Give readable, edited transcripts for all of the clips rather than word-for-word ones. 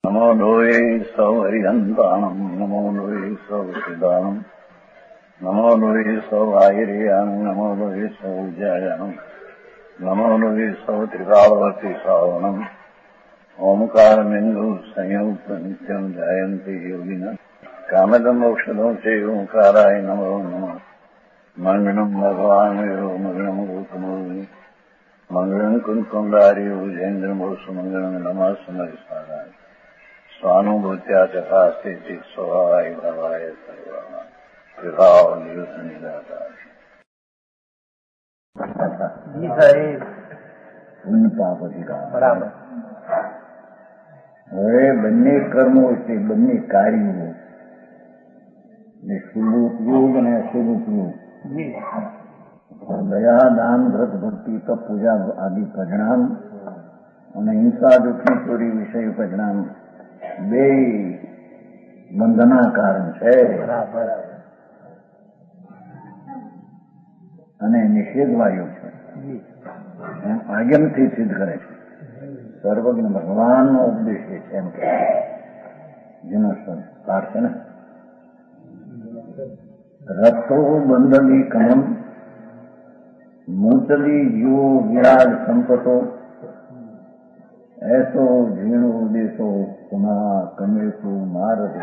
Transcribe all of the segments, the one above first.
नमो लोये सौहरिहन्ताणम् नमो लोये सौहृदानम् नमो लोये सौभागिर्यानम् नमो लोये सौजायानम् नमो लोये सौत्रिकावती सावनम् ओंकारमिन्दु संयुक्त नित्यम् जायन्ति योगिनः कामदम् मोक्षदम् च ओंकाराय नमो नमः मङ्गलम् भगवान् वीरो मङ्गलम् रूपमोहि मङ्गलम् कुन्कुण्डारि भुजेन्द्रमोसु मङ्गलम् नमः समरिसाराय स्वानुभूत्या तथा स्थिति स्वभावाय भवाय सर्वाः विभाव नियुक्त निराकार जी साहेब पुण्य पाप अधिकार બરાબર. હવે બંને કર્મો છે, બંને કાર્યો ને શુભ ઉપયોગ અને અશુભ ઉપયોગ, જી દયા દાન વ્રત ભક્તિ તપ પૂજા આદિ પરિણામ અને હિંસા દુઃખની ચોરી વિષય પરિણામ બે બંધના કારણ છે બરાબર. અને નિષેધવાયું છે. જી એમ આગમથી સિદ્ધ કરે છે. સર્વજ્ઞ ભગવાનનો ઉપદેશ છે એમ કે જેનો પાઠ છે ને રતો બંધલી કમમ મૂર્તલી જીવો વિરાજ સંપતો ऐसो झीणो देशो पुनः कमेशो मारदे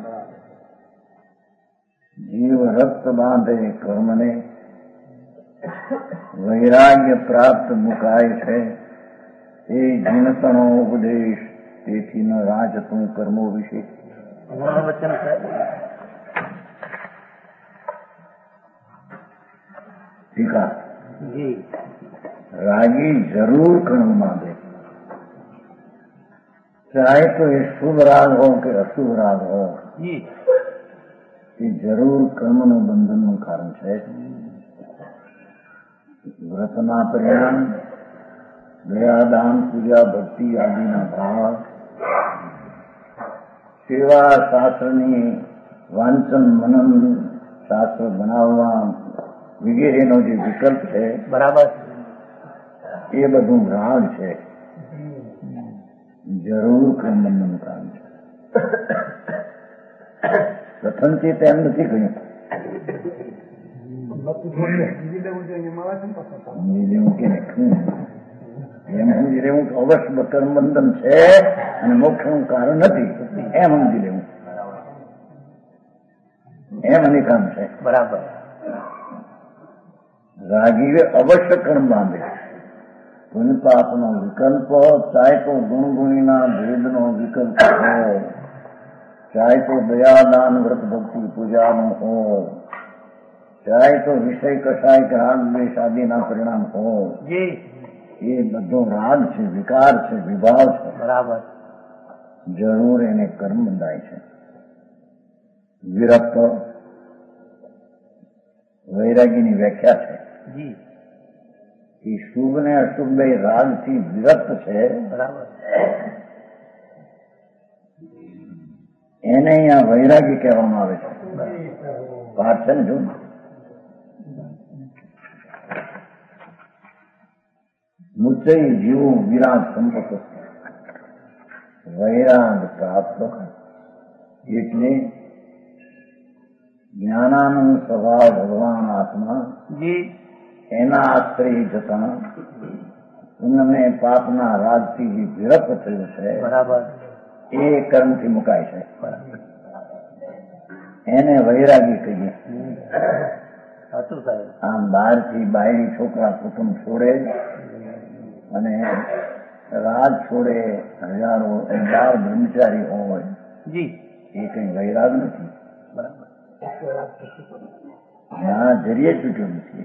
जीव रक्त बांधे कर्मने वैराग्य प्राप्त मुकाय है એ જીણતણો ઉપદેશ તેથી ન રાજતું કર્મો વિશે. વચન છે. ટીકા જી રાગી જરૂર કર્મ માંગે, चाहे तो ये शुभ राग हो कि अशुभ राग हो, જી ये जरूर कर्मનું બંધનનું કારણ છે. વ્રતના પરિણામ દયા દાન પૂજા ભક્તિ આદિના ભાવ, સેવા શાસ્ત્રની વાંચન મનન શાસ્ત્ર બનાવવા વગેરેનો જે વિકલ્પ છે બરાબર. એ બધું રાગ છે, જરૂર કર્મબંધનનું કારણ છે. પ્રથમથી તેમ નથી કહ્યું એમ સમજી લેવું કે અવશ્ય કર્મબંધન છે અને મોક્ષનું કારણ નથી એમ સમજી લેવું, એમ અનિકામ છે. બરાબર. રાગીએ અવશ્ય કર્મ બાંધે, પુણ્ય પાપનો વિકલ્પ ચાહે તો ગુણગુણીના ભેદનો વિકલ્પ હોય, ચાહે તો દયાદાન વ્રત ભક્તિ પૂજાનો હોય, ચાહે તો વિષય કસાય કે રાગ દ્વેષ આદિના પરિણામ હોય, જી એ બધો રાગ છે, વિકાર છે, વિભાવ છે. બરાબર. જરૂર એને કર્મ બંધાય છે. વિરક્ત વૈરાગીની વ્યાખ્યા છે જી એ શુભ ને અશુભ બે રાગથી વિરક્ત છે. બરાબર. એને અહીંયા વૈરાગી કહેવામાં આવે છે. પાઠ છે ને જો મુચય જીવો વિરાટ સંપતો વૈરાગ પ્રાપ્ત એટલે જ્ઞાનાનંદ સ્વભાવ ભગવાન આત્મા જી એના આશ્રય જતા પુણ્યને પાપના રાગથી જે વિરક્ત થયું છે બરાબર. એ કર્મથી મુકાય છે. બરાબર. એને વૈરાગી કહીએ. સાચું સાહેબ. આમ બહારથી બાયડી છોકરા કુટુંબ છોડે અને રાજ છોડે, હજારો હજાર બ્રહ્મચારી હોય, જી એ કઈ વૈરાગ નથી. બરાબર. ના જરીએ છૂટ્યો નથી.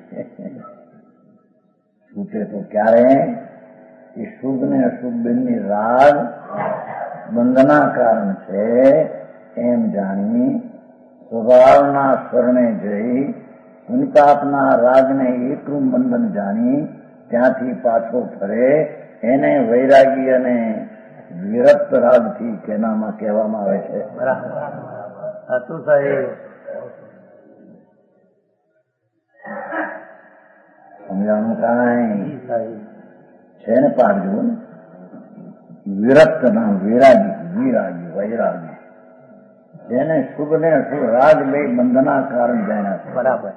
છૂટે તો ક્યારે એ શુભ ને અશુભ બંને રાગ બંધના કારણ છે એમ જાણી સ્વભાવના શરણે જઈ પુણ્યપાપના રાગને એકરૂપ બંધન જાણી ત્યાંથી પાછો ફરે એને વૈરાગી અને વિરક્ત રાગથી કેનામાં કહેવામાં આવે છે. બરાબર. સાચું સાહેબ. સમજાણું કાંઈ જી સાહેબ. છે ને પાડજો. વિરક્ત ના વૈરાગી, વિરાગી વૈરાગી, જેને શુભ ને અશુભ રાગ બે બંધના કારણ જાણ્યા છે. બરાબર.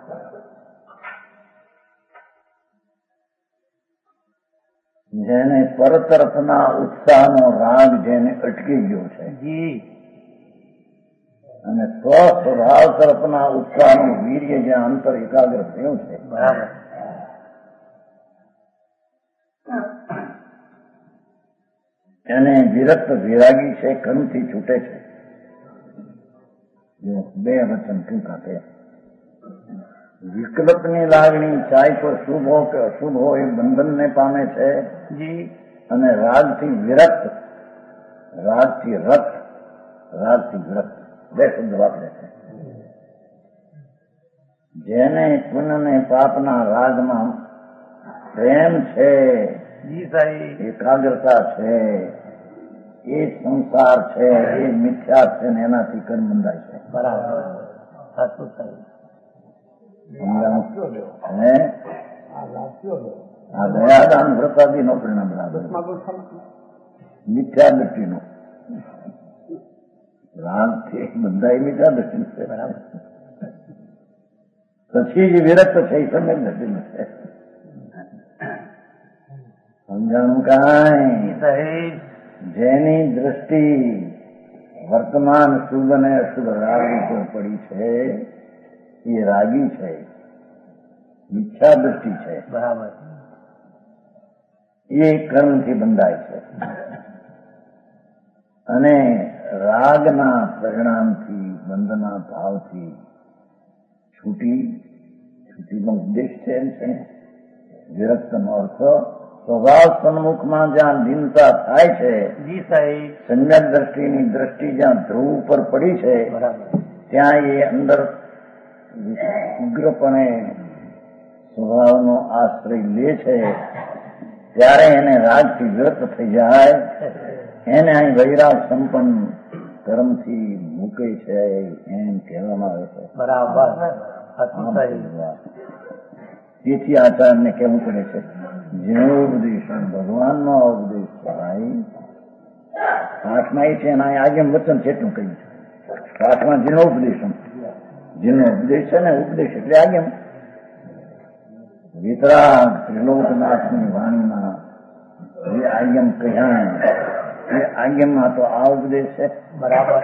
જેને પરતરફના ઉત્સાહનો રાગ જેને અટકી ગયો છે જી. અને સ્વસ્વભાવ તરફના ઉત્સાહનું વીર્ય જ્યાં અંતર એકાગ્ર થયું છે, બરાબર. એને વિરક્ત વિરાગી છે, કર્મથી છૂટે છે. જો બે વચન ટૂંકા છે. વિકલ્પની લાગણી ચાહે તો શુભ હો કે અશુભ હો એ બંધનને પામે છે. જી. અને રાગથી વિરક્ત, રાગથી રક્ત, રાગથી વિરક્ત બે શબ્દ વાપરે છે. જેને પુણ્ય ને પાપના રાગમાં પ્રેમ છે, જી સાહેબ. એકાગ્રતા છે, એ સંસાર છે, એ મિથ્યા છે ને એનાથી કર્મ બંધાય છે. બરાબર. સાચું સાહેબ. અને આ દયાદાન વ્રતાદી નો પરિણામ બરાબર મિથ્યા દ્રષ્ટિનો રાગથી બંધાય મિથ્યા દ્રષ્ટિ છે. બરાબર. પછી જે વિરક્ત છે એ સમ્યક દ્રષ્ટિનું છે. સમજાણું કાંઈ? સાહેબ. જેની દ્રષ્ટિ વર્તમાન શુભ અને અશુભ રાગ ઉપર પડી છે એ રાગી છે, મિથ્યા દ્રષ્ટિ છે. બરાબર. એ કર્મથી બંધાય છે અને રાગના પરિણામથી બંધના ભાવથી છૂટીનો ઉદ્દેશ છે. એમ છે વિરક્તનો અર્થ સ્વભાવ સન્મુખમાં જ્યાં લીનતા થાય છે, જી સાહેબ. સમ્યક દ્રષ્ટિની દ્રષ્ટિ જ્યાં ધ્રુવ ઉપર પડી છે, બરાબર. ત્યાં એ અંદર ઉગ્રપણે સ્વભાવનો આશ્રય લે છે. ત્યારે એને રાગથી વિરક્ત થઈ જાય, એને અહીં વૈરાગ સંપન્ન કર્મથી મૂકે છે એમ કહેવામાં આવે છે. બરાબર. સાચું સાહેબ. તેથી આચાર્યને કહેવું પડે છે જેનો ઉપદેશ ભગવાનનો ઉપદેશ ભાઈ પાઠમાં એ છે એના આગેમ વચન છે એટલું કહ્યું છે. પાઠમાં જેનો ઉપદેશ છે ને ઉપદેશ એટલે આગેમ વિતરાગ ત્રિલોકનાથની વાણીમાં જે આગેમ કહ્યા એ આગેમમાં તો આ ઉપદેશ છે. બરાબર.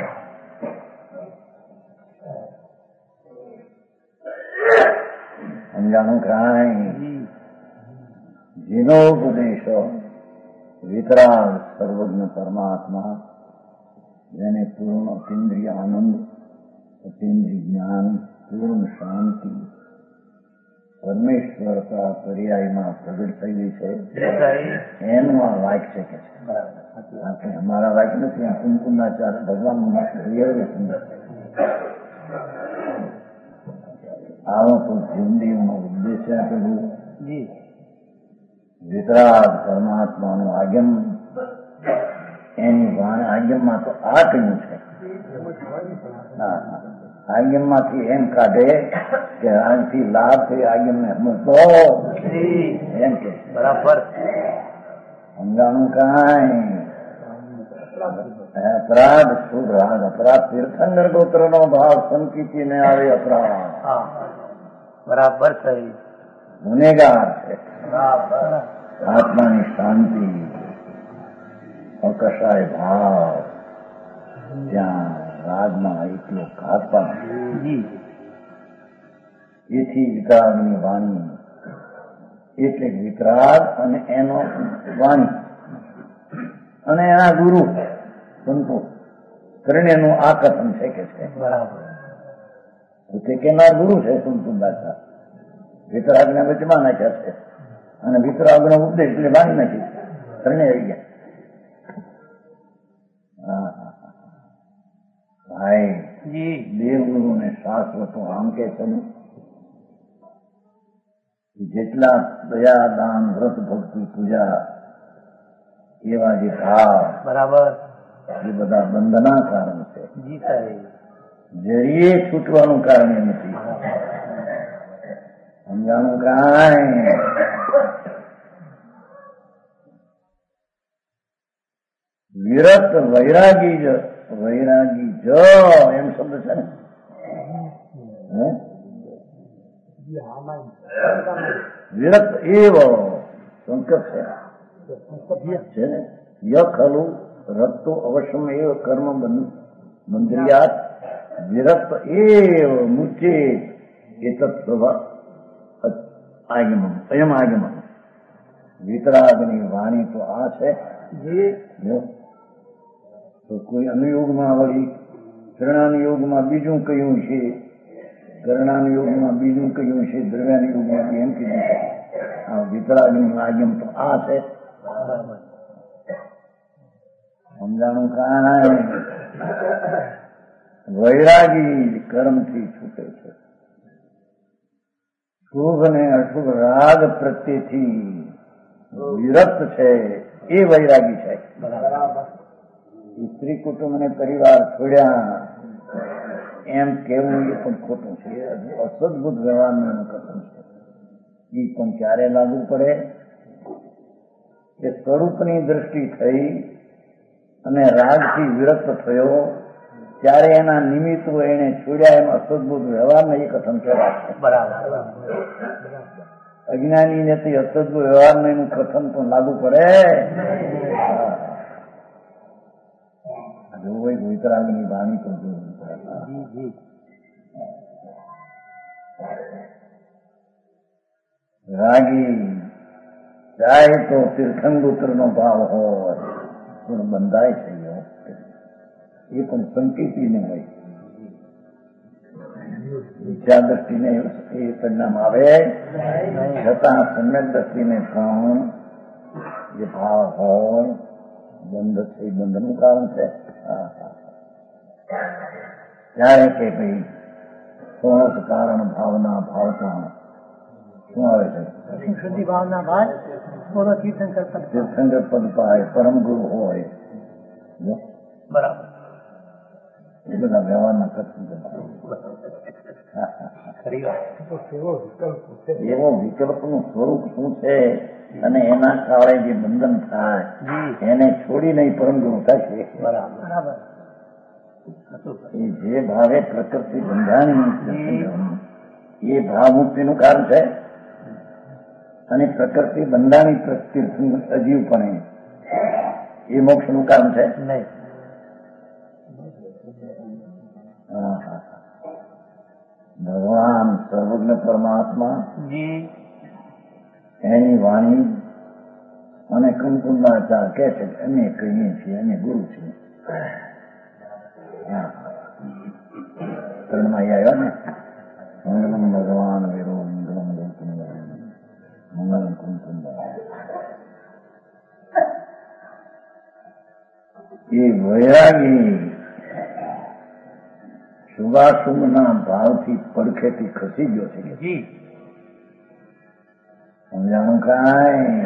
સમજાણું કાંઈ? જેનો ઉપદેશ વિતરાગ સર્વજ્ઞ પરમાત્મા, જેને પૂર્ણ અતિન્દ્રિય આનંદ, અતિન્દ્રિય જ્ઞાન, પૂર્ણ શાંતિ, પરમેશ્વરતા પર્યાયમાં પ્રગટ થયેલી છે, એનું આ વાક્ય છે કે છે. આપણે અમારા વાક્ય નથી. આ કુમકુંદાચાર્ય ભગવાનનું વાક્ય આવો તો જીવનનો ઉદ્દેશ આપેલું વિતરાગ પરમાત્માનું આગમ, એની આગમમાં તો આ કહ્યું છે. આગમમાંથી એમ કાઢે કે આનાથી લાભ થઈ આગમને મૂકો એમ કે બરાબર. સમજાણું કાંઈ? અપરાધ શુભ રાગ, અપરાધ તીર્થંકર ગોત્ર નો ભાવ સંકીર્તિ ને આવે અપરાધ. બરાબર સાહેબ. ગુનેગાર છે. આત્માની શાંતિ, અકશાય ભાવ, ત્યાં રાગમાં એટલો ઘાતપણ. એથી વિતરાગની વાણી એટલે વિતરાગ અને એનો વાણી અને એના ગુરુ સંતો ત્રણેયનું આકર્ષણ છે કે છે. બરાબર. તે કેનાર ગુરુ છે સંતુદાસા. વિતરાગને વચમાં નાખ્યા છે અને વિતરાગનો ઉપદેશ એટલે વાણી નાખી છે. ત્રણેય આવી ગયા. ભાઈ દેવગુરુને શાશ્વતો આમ કે છે જેટલા દયા દાન વ્રત ભક્તિ પૂજા એવા જે ભાવ બરાબર એ બધા બંધના કારણ છે. જી સાહેબ. જરીએ છૂટવાનું કારણ એ નથી. સમજાણું કાંઈ? વિરત વૈરાગી જ એમ શબ્દ છે ને. વિરત એવ સંકટ છે ને. ય ખલુ રક્તો અવશ્યમ એવ કર્મ મંદ્રિયાત વિરત એવ મુચે એતત સ્વભાવ આગમન સ્વયં આગમન. વિતરાગની વાણી તો આ છે. તો કોઈ અનુયોગમાં વળી શરણાનુયોગમાં બીજું કહ્યું છે, કરણાનુયોગમાં બીજું કહ્યું છે, દ્રવ્યાનુયોગમાં એમ કીધું છે. આ વિતરાગની આગમ તો આ છે. સમજાણું કાંઈ. વૈરાગી કર્મથી છૂટે છે. શુભ ને અશુભ રાગ પ્રત્યેથી વિરક્ત છે એ વૈરાગી છે. સ્ત્રી કુટુંબ અને પરિવાર છોડ્યા એમ કેવું એ પણ ખોટું છે. અસદભૂત વ્યવહારનું એનું કથન છે. એ પણ ક્યારે લાગુ પડે કે સ્વરૂપની દ્રષ્ટિ થઈ અને રાગથી વિરક્ત થયો ત્યારે એના નિમિત્તો એને છોડ્યા એમ અસદભૂત વ્યવહારને એ કથન કહેવાય. બરાબર. અજ્ઞાની ને તે અસદભૂત વ્યવહારને એનું કથન પણ લાગુ પડે. જોવું વિતરાગની વાણી તો જોવું. રાગી જાય તો તીર્થંગોત્ર નો ભાવ હોય પણ બંધાય છે એ પણ સંકેતીને હોય. વિચાર દ્રષ્ટિને એ પરિણામ આવે છતાં સમ્યક દ્રષ્ટિને પણ જે ભાવ હોય બંધ છે. બંધનું કારણ છે. ત્યારે કે ભાઈ સોળસ કારણ ભાવના ભાવતા શું આવે છે? શુદ્ધિ ભાવના બાદ બોલો તીર્થંકર પદ પાય પરમ ગુરુ હોય. બરાબર. એ બધા વ્યવહારના કથન એવો વિકલ્પનું સ્વરૂપ શું છે અને એના કારણે જે બંધન થાય એને છોડી નહીં પરમ ગુરુ થશે. બરાબર. એ જે ભાવે પ્રકૃતિ બંધાણી એ ભાવ મુક્તિનું કારણ છે અને પ્રકૃતિ બંધાણી અજીવપણે એ મોક્ષનું કારણ છે નહીં. ભગવાન સર્વજ્ઞ પરમાત્મા એની વાણી અને કુમકુંદાચાર કે છે અમે કહીએ છીએ અને ગુરુ છે. ત્રણમાં આવ્યા ને મંગલમ ભગવાન વિરો મંગલમ ગૌતમ મંગલમ કુમકુંદ. એ વૈરાગી શુભાશુભના ભાવથી પડખેથી ખસી ગયો છે. સમજાણું કાંઈ?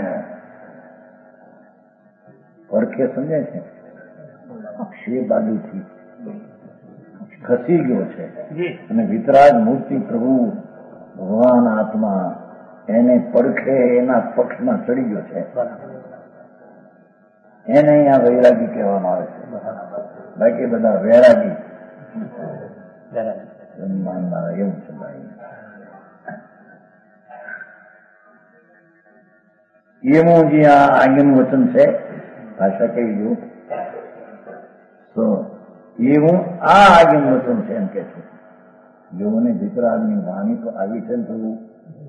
પડખે સમજે છે એ બાજુથી ખસી ગયો છે અને વિતરાગ મૂર્તિ પ્રભુ ભગવાન આત્મા એને પડખે એના પક્ષમાં ચડી ગયો છે. એને અહીંયા વૈરાગી કહેવામાં આવે છે. બાકી બધા વૈરાગી માનનારા એવું છે. એનું જે આ આજ્ઞાનું વચન છે ભાષા કહી દઉં તો એવું આ આજ્ઞાનું વચન છે એમ કે છે. જેઓને વિતરાગની વાણી તો આવી છે થયું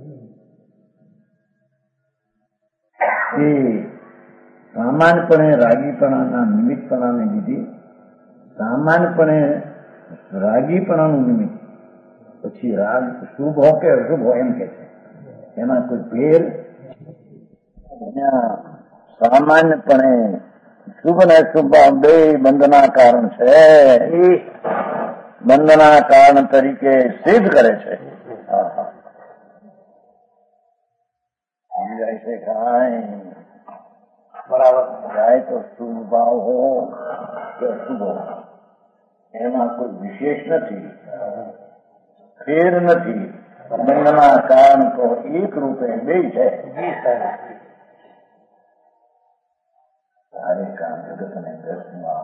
એ સામાન્યપણે રાગીપણાના નિમિત્તપણાને લીધે સામાન્યપણે રાગીપણાનું નિમિત્ત પછી રાગ શુભ હો કે અશુભ હો એમ કે છે એમાં કોઈ ફેર સામાન્યપણે શુભ ને શુભ બે બંધના કારણ છે. બંધના કારણ તરીકે સિદ્ધ કરે છે. સમજાય છે કાંઈ? બરાબર. જાય તો શુભ ભાવ હો કે અશુભ હો એમાં કોઈ વિશેષ નથી, ફેર નથી. બંધના કારણ તો એક રૂપે બે છે. સારે કામ જગતને દસમાં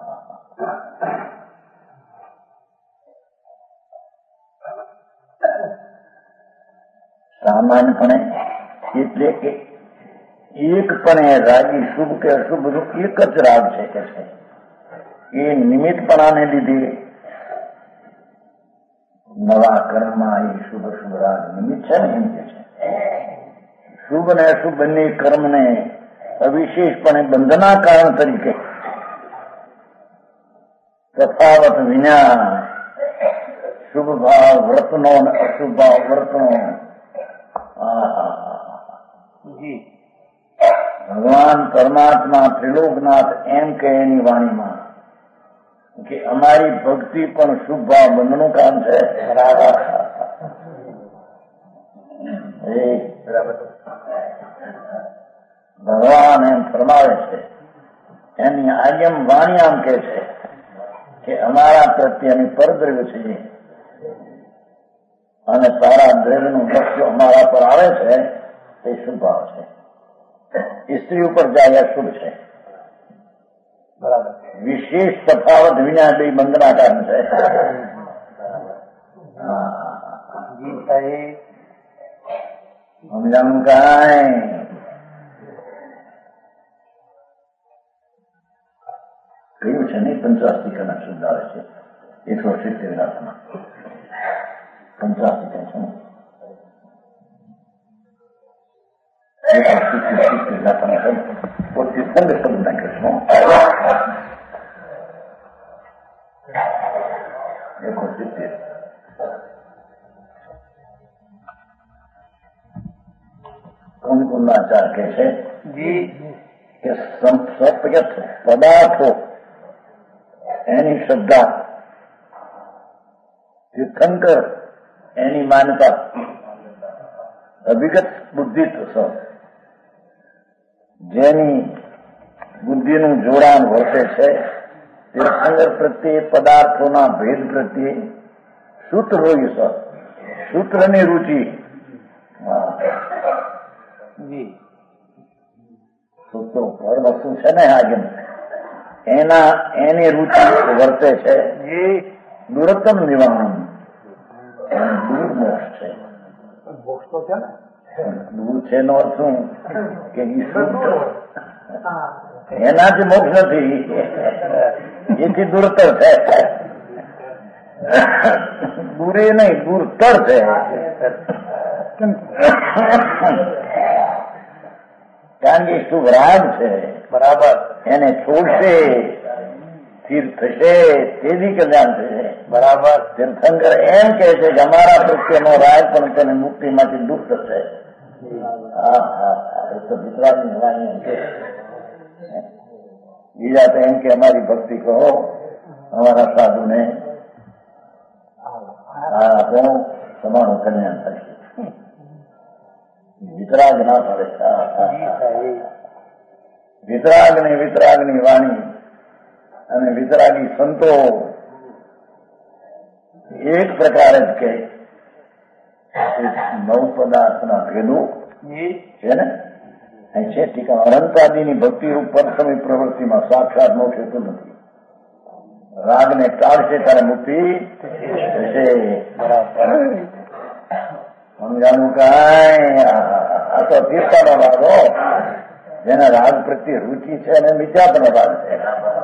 સામાન્યપણે એટલે કે એકપણે રાગી શુભ કે અશુભ એક જ રાગ છે કે છે એ નિમિત્તપણાને લીધે નવા કર્મમાં એ શુભ શુભ રાગ નિમિત્ત છે ને એમ કે છે. શુભ ને અશુભ બંને કર્મને અવિશેષપણે બંધના કારણ તરીકે તફાવત વિના શુભ ભાવ વ્રતનો અને અશુભ ભાવ વ્રતનો ભગવાન પરમાત્મા ત્રિલોકનાથ એમ કહે એની વાણીમાં કે અમારી ભક્તિ પણ શુભ ભાવ બંધનું કામ છે. ભગવાન એમ ફરમાવે છે, એની આજ્ઞમ વાણી આમ કે છે કે અમારા પ્રત્યેની પરદ્રવ્ય છે અને સારા દ્રવ્યનું લક્ષ્ય અમારા પર આવે છે એ શુભ ભાવ છે. સ્ત્રી ઉપર જાય અશુભ છે. બરાબર. વિશેષ તફાવત વિના બે બંધના કારણ છે. સમજાણું કાંઈ કહ્યું છે નહીં. 85 શુદ્ધ આવે છે 170 લાખમાં 85 છે ને 170 લાખના પોતે સંગ શબ્દ નાખ્યો છું. 170 કુંકુમાચાર કહે છે કે સત્ય પદાર્થો એની શ્રદ્ધા, તીર્થંકર એની માન્યતા, અભિગત બુદ્ધિત્વ જેની બુદ્ધિનું જોડાણ વર્તે છે, તીર્થંકર પ્રત્યે પદાર્થોના ભેદ પ્રત્યે સૂત્ર હોય છે, સૂત્રની રુચિ. સૂત્રો પર વસ્તુ છે ને આગળ એની રુચિ વર્તે છે. દુરત્તમ નિવારણ દૂર મોક્ષ છે. મોક્ષ તો છે ને દૂર છે નો અર્થ શું કે એનાથી મોક્ષ નથી, એથી દૂરતર છે. દૂરે નહીં દૂરતર છે. કારણ કે શુભ રાગ છે. બરાબર. એને છોડશે સ્થિર થશે તેથી કલ્યાણ થશે. બરાબર. તીર્થંકર એમ કહે છે કે અમારા પ્રત્યેનો રાગ પણ તેને મુક્તિમાંથી દૂર થશે. તો વિતરાગની વાણી એમ કે બીજા તો એમ કે અમારી ભક્તિ કહો, અમારા સાધુને આપો, તમારું કલ્યાણ થશે. વિતરાગ ના પડે. વિતરાગની વાણી અને વિતરાગી સંતો એક પ્રકારે જ કે 9 પદાર્થના ભેદો છે ને છે ટીકા. અનંતાદિની ભક્તિ ઉપર સમય પ્રવૃત્તિમાં સાક્ષાત મોક્ષ થતું નથી. રાગને ટાળશે ત્યારે મુક્તિ થશે. સમજાનું કાંઈ આ તો તીર્થાનો રાગો જેના રાગ પ્રત્યે રુચિ છે અને મિત્યાપનો રાગ છે.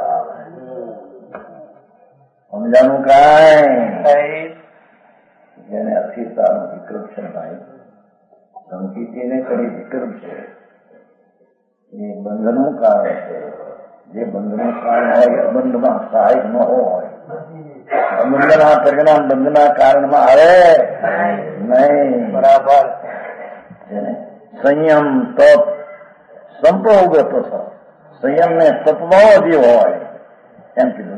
સમજાનું કાંઈ જેને અસ્થિરતાનો વિકલ્પ છે ભાઈ, સંકિતિને કરી વિકલ્પ છે એ બંધનું કારણ છે. જે બંધનું કારણ હોય અબંધમાં સહાયક ન હોય, અબંધના પરિણામ બંધના કારણમાં આવે નહીં. બરાબર. સંયમ તપ સંપોગત સંયમ ને તપમાં જે હોય એમ કીધું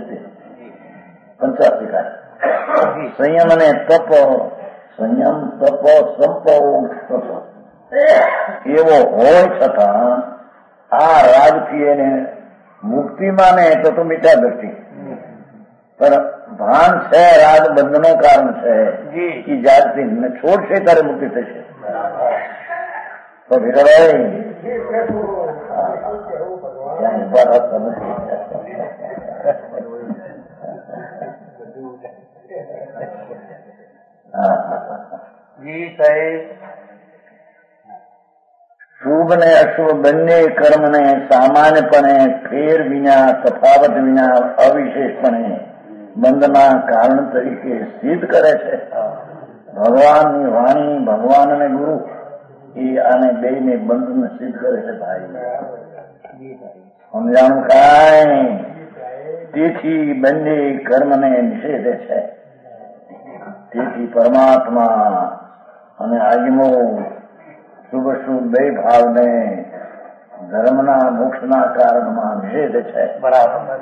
85 સંયમ અને તપ, સંયમ તપ સંપોગ એવો હોય છતાં આ રાજથી એને મુક્તિમાં ને તો મીઠા દ્રષ્ટિ પણ ભાન છે રાગ બંધનો કારણ છે એ જાતથી છોડશે ત્યારે મુક્તિ થશે. તો ભીખભાઈ ત્યાં ઉભા રહેતા નથી. શુભ ને અશુભ બંને કર્મને સામાન્યપણે ફેર વિના, તફાવત વિના, અવિશેષપણે બંધના કારણ તરીકે સિદ્ધ કરે છે. ભગવાનની વાણી, ભગવાન અને ગુરુ એ આને બેને બંધને સિદ્ધ કરે છે. ભાઈ સમજાણું કાંઈ? તેથી બંને કર્મને નિષેધે છે. તેથી પરમાત્મા અને આજ્ઞો શુભ શુભ બે ભાવને ધર્મના મોક્ષના કારણમાં નિષેધે છે. બરાબર.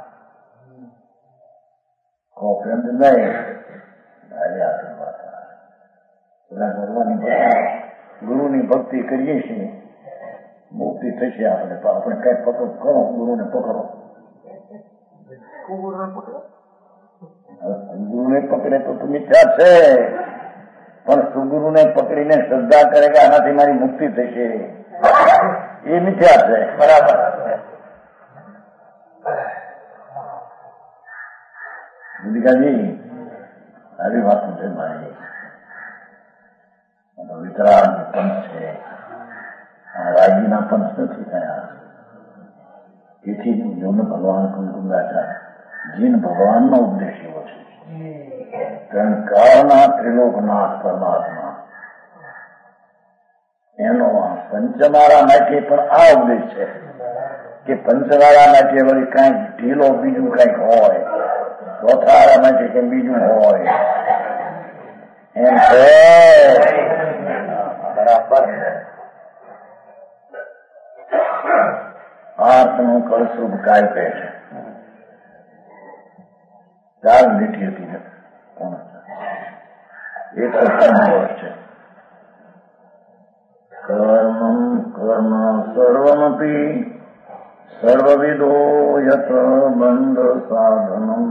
કોપરંત નહીં ગુરુની ભક્તિ કરીએ છીએ, મુક્તિ થશે. આપણે તો આપણે કઈ પકડ કરો, ગુરુને પકડો. ગુરુને પકડે તો મિથ્યા છે, પણ સુગુરુને પકડીને શ્રદ્ધા કરે કે આનાથી મારી મુક્તિ થશે, એ મિથ્યા છે. બરાબર. દીકાજી આવી વાતો છે મારી. વિતરાગ પંચ છે, રાજીના પંચ નથી થયા. તેથી જોને ભગવાન કુંકુંદાચાર જીન ભગવાનનો ઉપદેશ એવો છે. ત્રણકાળના ત્રિલોકનાથ પરમાત્મા એનો પંચમાળા માટે પણ આ ઉપદેશ છે કે પંચમાળા માટે વળી કાંઈક ઢીલો બીજું કાંઈક હોય, ચોથાળા માટે કંઈ બીજું હોય એમ છે. બરાબર. આર્થનું કળશુભ કાય પે છે. ચાર લીટી હતી, એક વર્ષ છે. કર્મ કર્મ સર્વમપી સર્વવિદો યત બંધ સાધનમ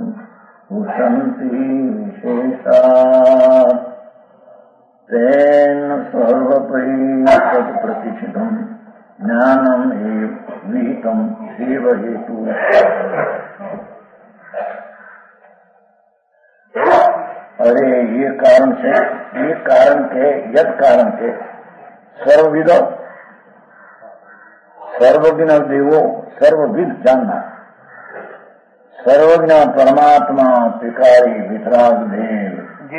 ઉષંતિ વિશેષાત તેન સર્વપરી તત્ પ્રતિષ્ઠિતમ જ્ઞાનમ વિહિતમ શિવ હેતુ. अरे ये कारण से, ये कारण के यद कारण के सर्वविदो सर्वज्ञ देवो सर्वविद जानना, सर्वज्ञ परमात्मा त्रिकारी वितराग देव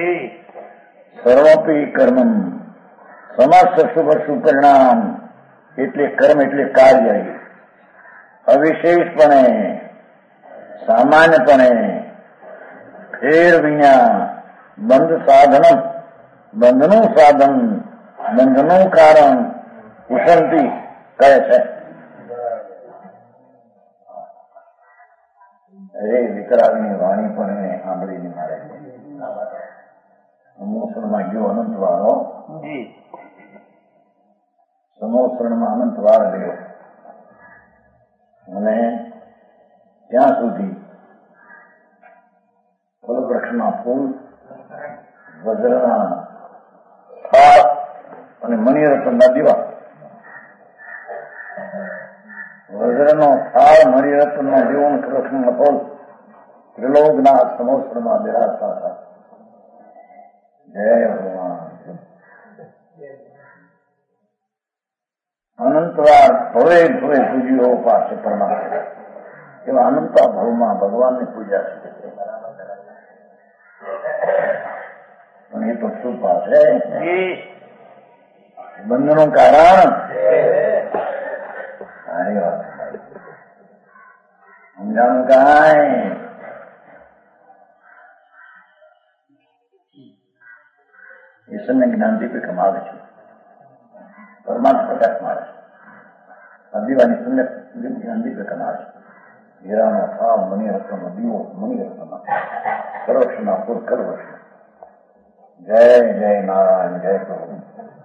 सर्वपी कर्म समस्त शुभ सुपरिणाम એટલે કર્મ એટલે કાર્ય અવિશેષપણે સામાન્યપણે ફેર વિના બંધ સાધન બંધનું સાધન બંધનું કારણ ઉષંતિ કહે છે. અરે વિતરાગની વાણી પણ એને સાંભળીને મારે સમોસણમાં ગયો અનંત વાળો, સમોસણમાં અનંત વાર ગયો અને ત્યાં સુધી ફલવૃક્ષના ફૂલ, વજ્રના થાળ અને મણિરત્નના દીવા. વજ્રનો થાળ, મણિરત્નનો દીવો અને કૃષ્ણના ફૂલ ત્રિલોકના સમોસરમાં બિરાજતા હતા. જય ભગવાન. અનંતવાર ભવે ભવે પૂજ્યો પાસે પરમાત્મા એવા અનંતા ભાવમાં ભગવાનની પૂજા છે. પણ એ તો શું પાસે બંધનું કારણ સારી વાત સમજાણું કાંઈ. ઈશ્વરને જ્ઞાનથી કોઈ કમાવે છે, પરમાત્મા પ્રકાશ મારે છે. અદિવાની સુંદર જ્ઞાનથી કોઈ કમાવે છે. હીરાનો થાળ, મણિરત્નનો દીવો, મણિરત્નના કરવક્ષના પુર કરવક્ષ. જય જય નારાયણ, જય પ્રભુ.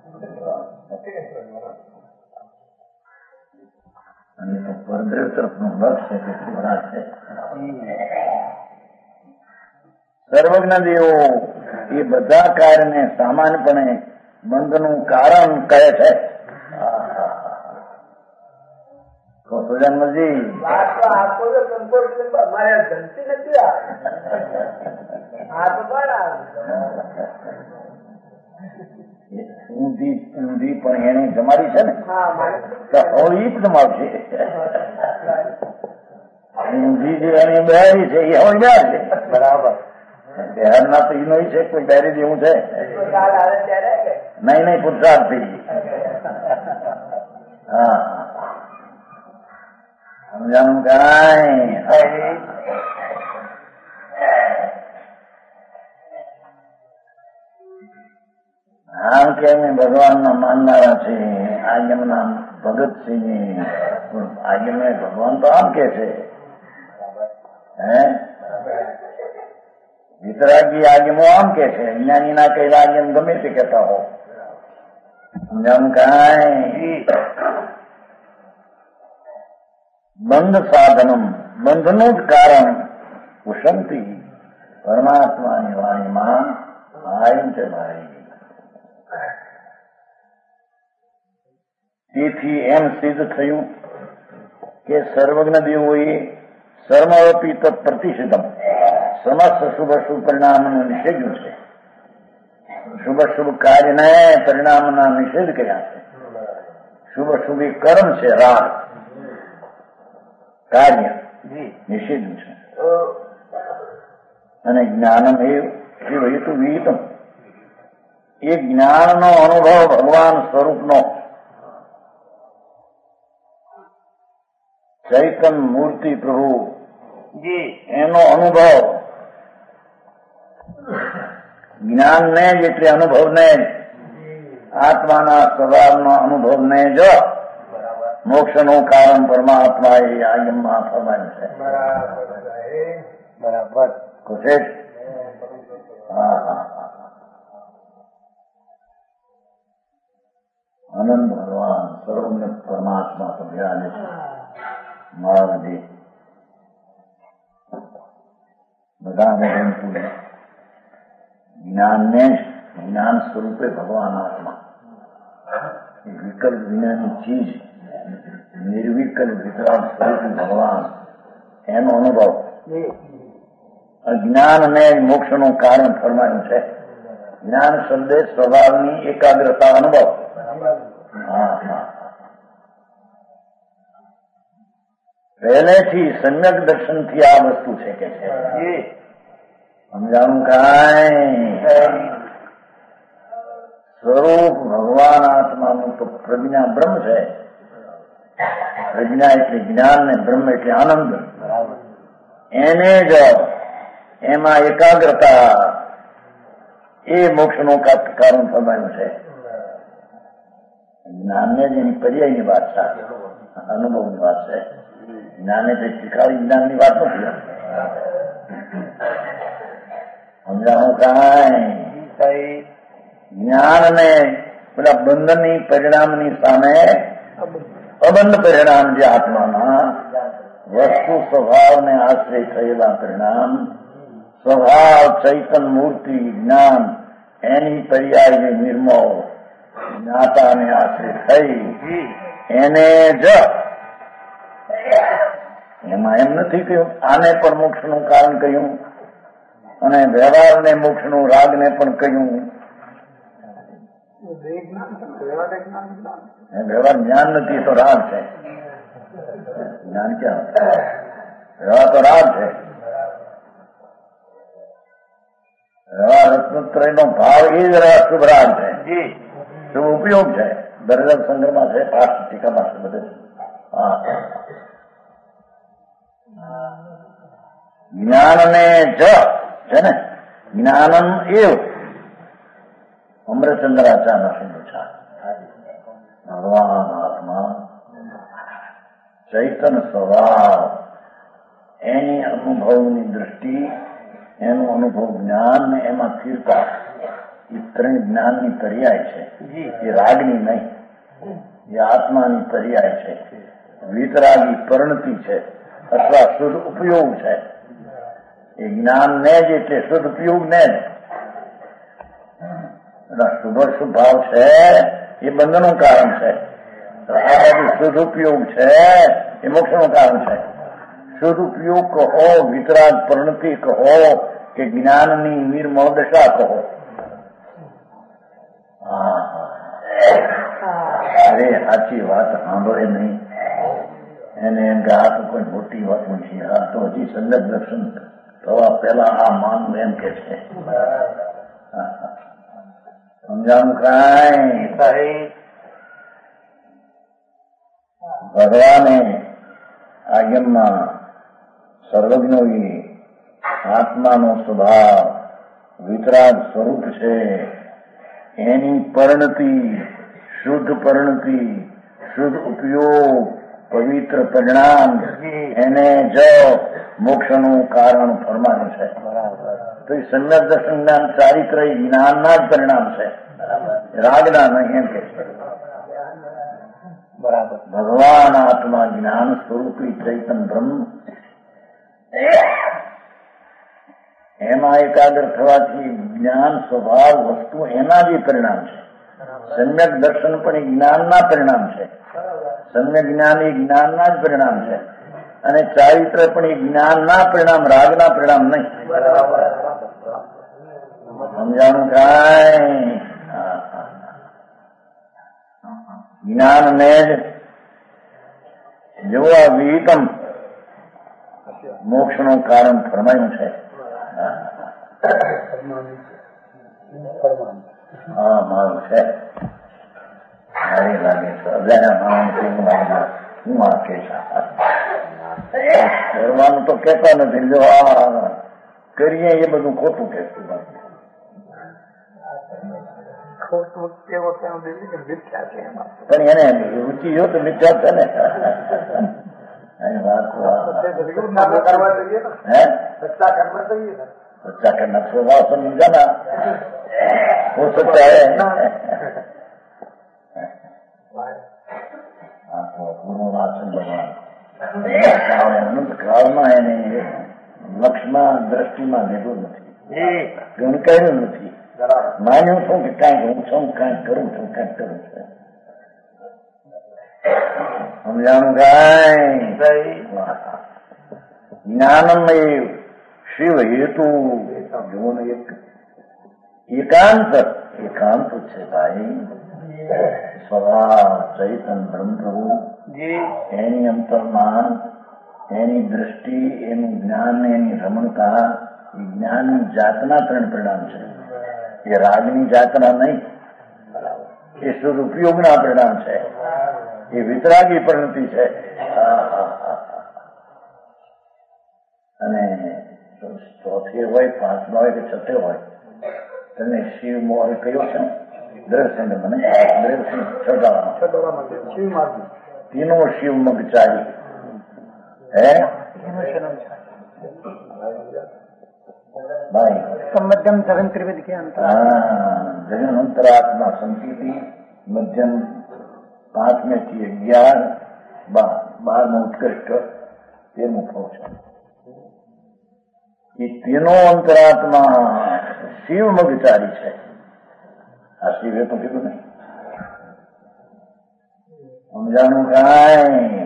અને તો પરદેવ તરફનું લક્ષ છે તે શિવરાજ છે. સર્વજ્ઞ દેવો એ બધા કાર્યને સામાન્યપણે બંધનું કારણ કહે છે. સુજાનજી આપો તો સંકોચ મારે ગમતી નથી આ તો બરાબર ઊંધી પણ એને જમાડી છે ને હોળી જ જમાવશે ઊંધી જે એની બહેરી છે એ હોળી ના છે બરાબર બહેર ના તો એનો છે કોઈ બહેરી જેવું છે નહીં પુરસાદ થઈ હા સમજાનું કાંઈ આમ કે અમે ભગવાનના માનનારા છે આજ્ઞમના ભગત છીએ આજ્ઞમે ભગવાન તો આમ કે છે હે વિતરાગી આજ્ઞમો આમ કે છે જ્ઞાનીના કહેલા આજ્ઞમ ગમે તે કહેતા હો સમજાનું કાંઈ બંધ સાધનમ બંધનું જ કારણ ઉષંતિ પરમાત્માની વાણીમાં આયમ છે ભાઈ તેથી એમ સિદ્ધ થયું કે સર્વજ્ઞ દેવોએ સર્વપી તત્પ્રતિષિધમ સમસ્ત શુભ શુભ પરિણામનું નિષેધ્યું છે શુભ શુભ કાર્યને પરિણામના નિષેધ કર્યા છે શુભ શુભ કર્મ છે રાગ કાર્ય નિષેધ્યું છે અને જ્ઞાનમ એ હેતુ વિહિતમ એ જ્ઞાનનો અનુભવ ભગવાન સ્વરૂપનો ચૈતન મૂર્તિ પ્રભુ એનો અનુભવ જ્ઞાનને જ એટલે અનુભવને જ આત્માના સ્વભાવનો અનુભવને જ મોક્ષનું કારણ પરમાત્મા એ આજ્ઞામાં ફરમાયું છે બરાબર છે હા હા આનંદ ભગવાન સર્વજ્ઞ પરમાત્મા તો વિરાજે છે મહારાજી બધાને ગમતું જ્ઞાનને જ્ઞાન સ્વરૂપે ભગવાન આત્મા એ વિકલ્પ વિનાની ચીજ નિર્વિકલ્પ વિતરાગ સ્વરૂપે ભગવાન એનો અનુભવ અજ્ઞાનને મોક્ષનું કારણ ફરમાયું છે જ્ઞાન શબ્દે સ્વભાવની એકાગ્રતા અનુભવ હા હા પહેલેથી સમ્યક દર્શનથી આ વસ્તુ છે કે છે સમજાવું કાંઈ સ્વરૂપ ભગવાન આત્માનું તો પ્રજ્ઞા બ્રહ્મ છે પ્રજ્ઞા એટલે જ્ઞાન ને બ્રહ્મ એટલે આનંદ એને જ એમાં એકાગ્રતા એ મોક્ષનું કારણ ફરમાયું છે જ્ઞાનને જ એની પર્યાયની વાત છે અનુભવની વાત છે જ્ઞાને તે શીખાડી જ્ઞાનની વાત નથી સમજાવું કાંઈ જ્ઞાનને પેલા બંધનની પરિણામની સામે અબંધ પરિણામ જે આત્માના વસ્તુ સ્વભાવને આશ્રય થયેલા પરિણામ સ્વભાવ ચૈતન મૂર્તિ જ્ઞાન એની પર્યાય નિર્મળ જ્ઞાતાને આશ્રય થઈ એને જ એમાં એમ નથી કહ્યું આને પણ મોક્ષનું કારણ કહ્યું અને વ્યવહારને મોક્ષનું રાગને પણ કહ્યું વ્યવહાર જ્ઞાન નથી તો રાગ છે જ્ઞાન ક્યાં વ્યવહાર તો રાગ છે વ્યવહાર રત્નત્રય નો ભાવ એ જ શુભ રાગ છે શુભ ઉપયોગ છે દરેક સંગ્રહમાં છે પાઠ ટીકામાં છે બધે હા જ્ઞાનને જ છે ને જ્ઞાનમ એવ અમૃતચંદ્રાચાર્ય શબ્દ છે ભગવાન આત્મા ચૈતન સ્વભાવ એની અનુભવની દ્રષ્ટિ એનું અનુભવ જ્ઞાન ને એમાં સ્થિરતા એ ત્રણ જ્ઞાનની પર્યાય છે એ રાગની નહીં એ આત્માની પર્યાય છે વિતરાગી પરિણતિ છે અથવા શુદ્ધ ઉપયોગ છે એ જ્ઞાનને જ એટલે શુદ્ધ ઉપયોગને જ શુભ શુભ ભાવ છે એ બંધનું કારણ છે આ બધું શુદ્ધ ઉપયોગ છે એ મોક્ષનું કારણ છે. શુદ્ધ ઉપયોગ કહો, વિતરાગ પરિણતિ કહો કે જ્ઞાનની નિર્મળ દશા કહો. અરે સાચી વાત સાંભળે નહીં એને એમ કે આ તો કોઈ મોટી વાત નથી, આ તો હજી સંગત દર્શન થવા પેલા આ માનવું એમ કે છે. સમજાણું કાંઈ? ભગવાને આ યમમાં સર્વજ્ઞ આત્માનો સ્વભાવ વિતરાગ સ્વરૂપ છે. એની પરિણતિ, શુદ્ધ પરિણતિ, શુદ્ધ ઉપયોગ, પવિત્ર પરિણામ એને જ મોક્ષનું કારણ ફરમાનું છે. તો એ સંજ્ઞા દર્શન જ્ઞાન ચારિત્ર જ્ઞાનના જ પરિણામ છે, રાગના નહીં એમ કે છે. બરાબર. ભગવાન આત્મા જ્ઞાન સ્વરૂપી ચૈતન બ્રહ્મ એમાં એકાગ્ર થવાથી જ્ઞાન સ્વભાવ વસ્તુ એના જ પરિણામ છે. સમ્યક દર્શન પણ એ જ્ઞાનના પરિણામ છે. સમ્યક જ્ઞાન એ જ્ઞાનના જ પરિણામ છે અને ચારિત્ર પણ એ જ્ઞાનના પરિણામ, રાગના પરિણામ નહીં. સમજાણું કાંઈ? જ્ઞાનને જ જોવા વિહિતમ મોક્ષનું કારણ ફરમાયું છે. હા મારું છે. સારી લાગે છે. અજાણ્યા માણસ હું આ કે કરવાનું તો કેતા નથી. જો આ કરીએ એ બધું ખોટું કહેતું. પણ એને રુચિ જો તો મિથ્યા છે ને. सच्चा करना स्वभाव समझ जाना हो सकता है. પૂર્વનાશન ભગવાન અનંત કાળમાં એને લક્ષમાં દ્રષ્ટિમાં લીધું નથી, ગણકાર્યું નથી, માન્યું છું કે કાંઈક હું છું, કાંઈક કરું છું, કાંઈક કરું છું. સમજાણું કાંઈ? જ્ઞાનમય શિવ હેતુ જુઓ ને એકાંત છે ભાઈ. સ્વભાવ ચૈતન બ્રહ્મ પ્રભુ એની અંતરમાં એની દ્રષ્ટિ, એનું જ્ઞાન, એની રમણતા એ જ્ઞાનની જાતના ત્રણ પરિણામ છે. એ રાગની જાતના નહીં, એ શુદ્ધ ઉપયોગના પરિણામ છે. એ વિતરાગી પરિણતિ છે. અને ચોથે હોય, પાંચમા હોય કે છઠ્ઠે હોય તેને શિવ મોહ કયો છે? દ્રવ્યસંગ. મને દ્રવ્યસંગ છઠ્ઠામાં તીનો શિવ મગચારી હે ભાઈ. મધ્યમ જગન ત્રિવેદ કે જગન અંતરાત્મા સંકિતિ મધ્યમ 5 થી 11 12 ઉત્કૃષ્ટ તેનું ફળ છે. એ તેનો અંતરાત્મા શિવ મગચારી છે. આ શિવે તો કીધું ને. સમજાણું કાંઈ?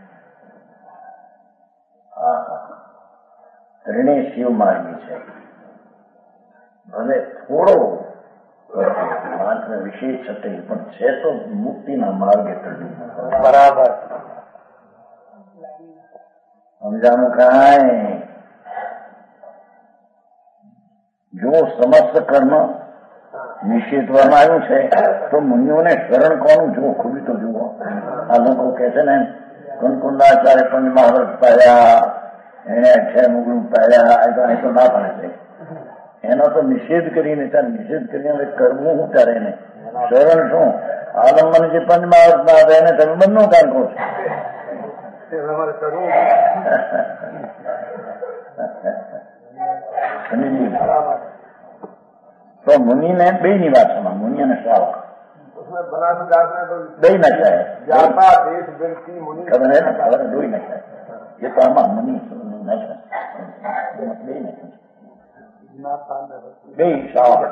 ત્રણે શિવ માર્ગી છે. ભલે થોડો માત્ર વિશેષ છટે પણ છે તો મુક્તિના માર્ગે ચડી. બરાબર. સમજાણું કાંઈ? જો સમસ્ત કર્મ નિષેધવામાં આવ્યું છે તો મુનિઓને શરણ કોનું જુઓ, ખૂબી તો જુઓ. આ લોકો કે છે ને કુંકુંદાચાર્ય પંચ મહાવ્રત પાડ્યા, એને 6 મુગલું પાડ્યા, એ તો ના પડે છે. એનો તો નિષેધ કરીને નિષેધ કરીને કરવું શું ત્યારે એને શરણ શું? આલંબન જે પંચ મહાવ્રત ના હતા એને તમે બંધનું કામ કહો છો. તો મુનિને બે ની વાત સમા, મુનિ અને શ્રાવક બે ના ચાહે, ખબર દોઈ ના ચાહે. એ તો આમાં મુનિ ના ચાહે, બે ના બે શ્રાવક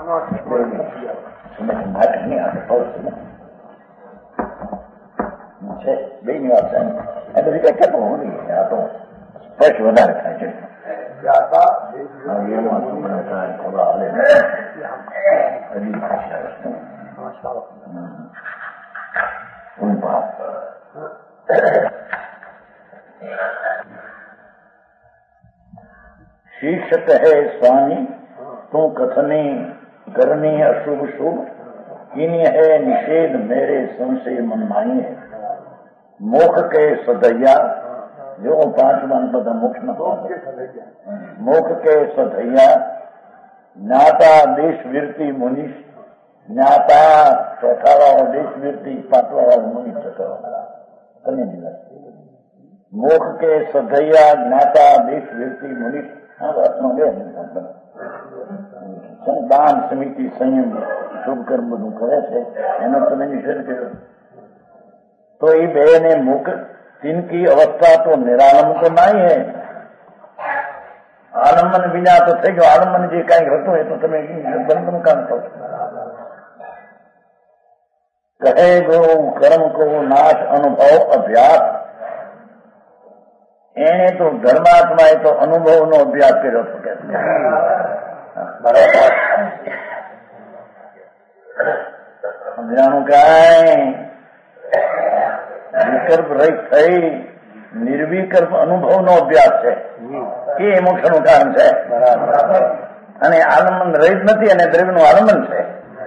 નાટક નહીં આવે. છે બે ની વાત છે એ બધી કઈ કહેતો નથી આ તો સ્પષ્ટ વધારે થાય છે થોડા હાલે शीर्षक है स्वामी तू कथने करने अशुभ शुभ इन्हीं है निषेध मेरे संशय मन माई है मोख के सदैया जो 5वां पद मोक्ष न मोख के सदैया ज्ञाता देश वीरती मुनीष ज्ञाता चौथा वाला देश वीरती 5वां वाला मुनीष कने दिवस मोख के सदैया ज्ञाता देश वीरती मुनीष દાન સમિતિ સંયમ શુભ કર્મ બધું કરે છે એનો તમે નિષેધ કર્યો તો એ બે ને મુખ तिनकी अवस्था तो निरालम तो नहीं है आलम्बन बिना तो થઈ ગયો આલંબન જે કાંઈ હતું એ તો તમે બંધનું કામ કરો કહે ગુરુ કર્મ को नाश अनुभव अभ्यास એને તો ધર્માત્માએ તો અનુભવનો અભ્યાસ કર્યો હતો કે બરાબર સમજાણું કાંઈ વિકલ્પ રહિત થઈ નિર્વિકલ્પ અનુભવનો અભ્યાસ છે એ મોક્ષનું કારણ છે અને આલંબન રહિત નથી અને દ્રવ્યનું આલંબન છે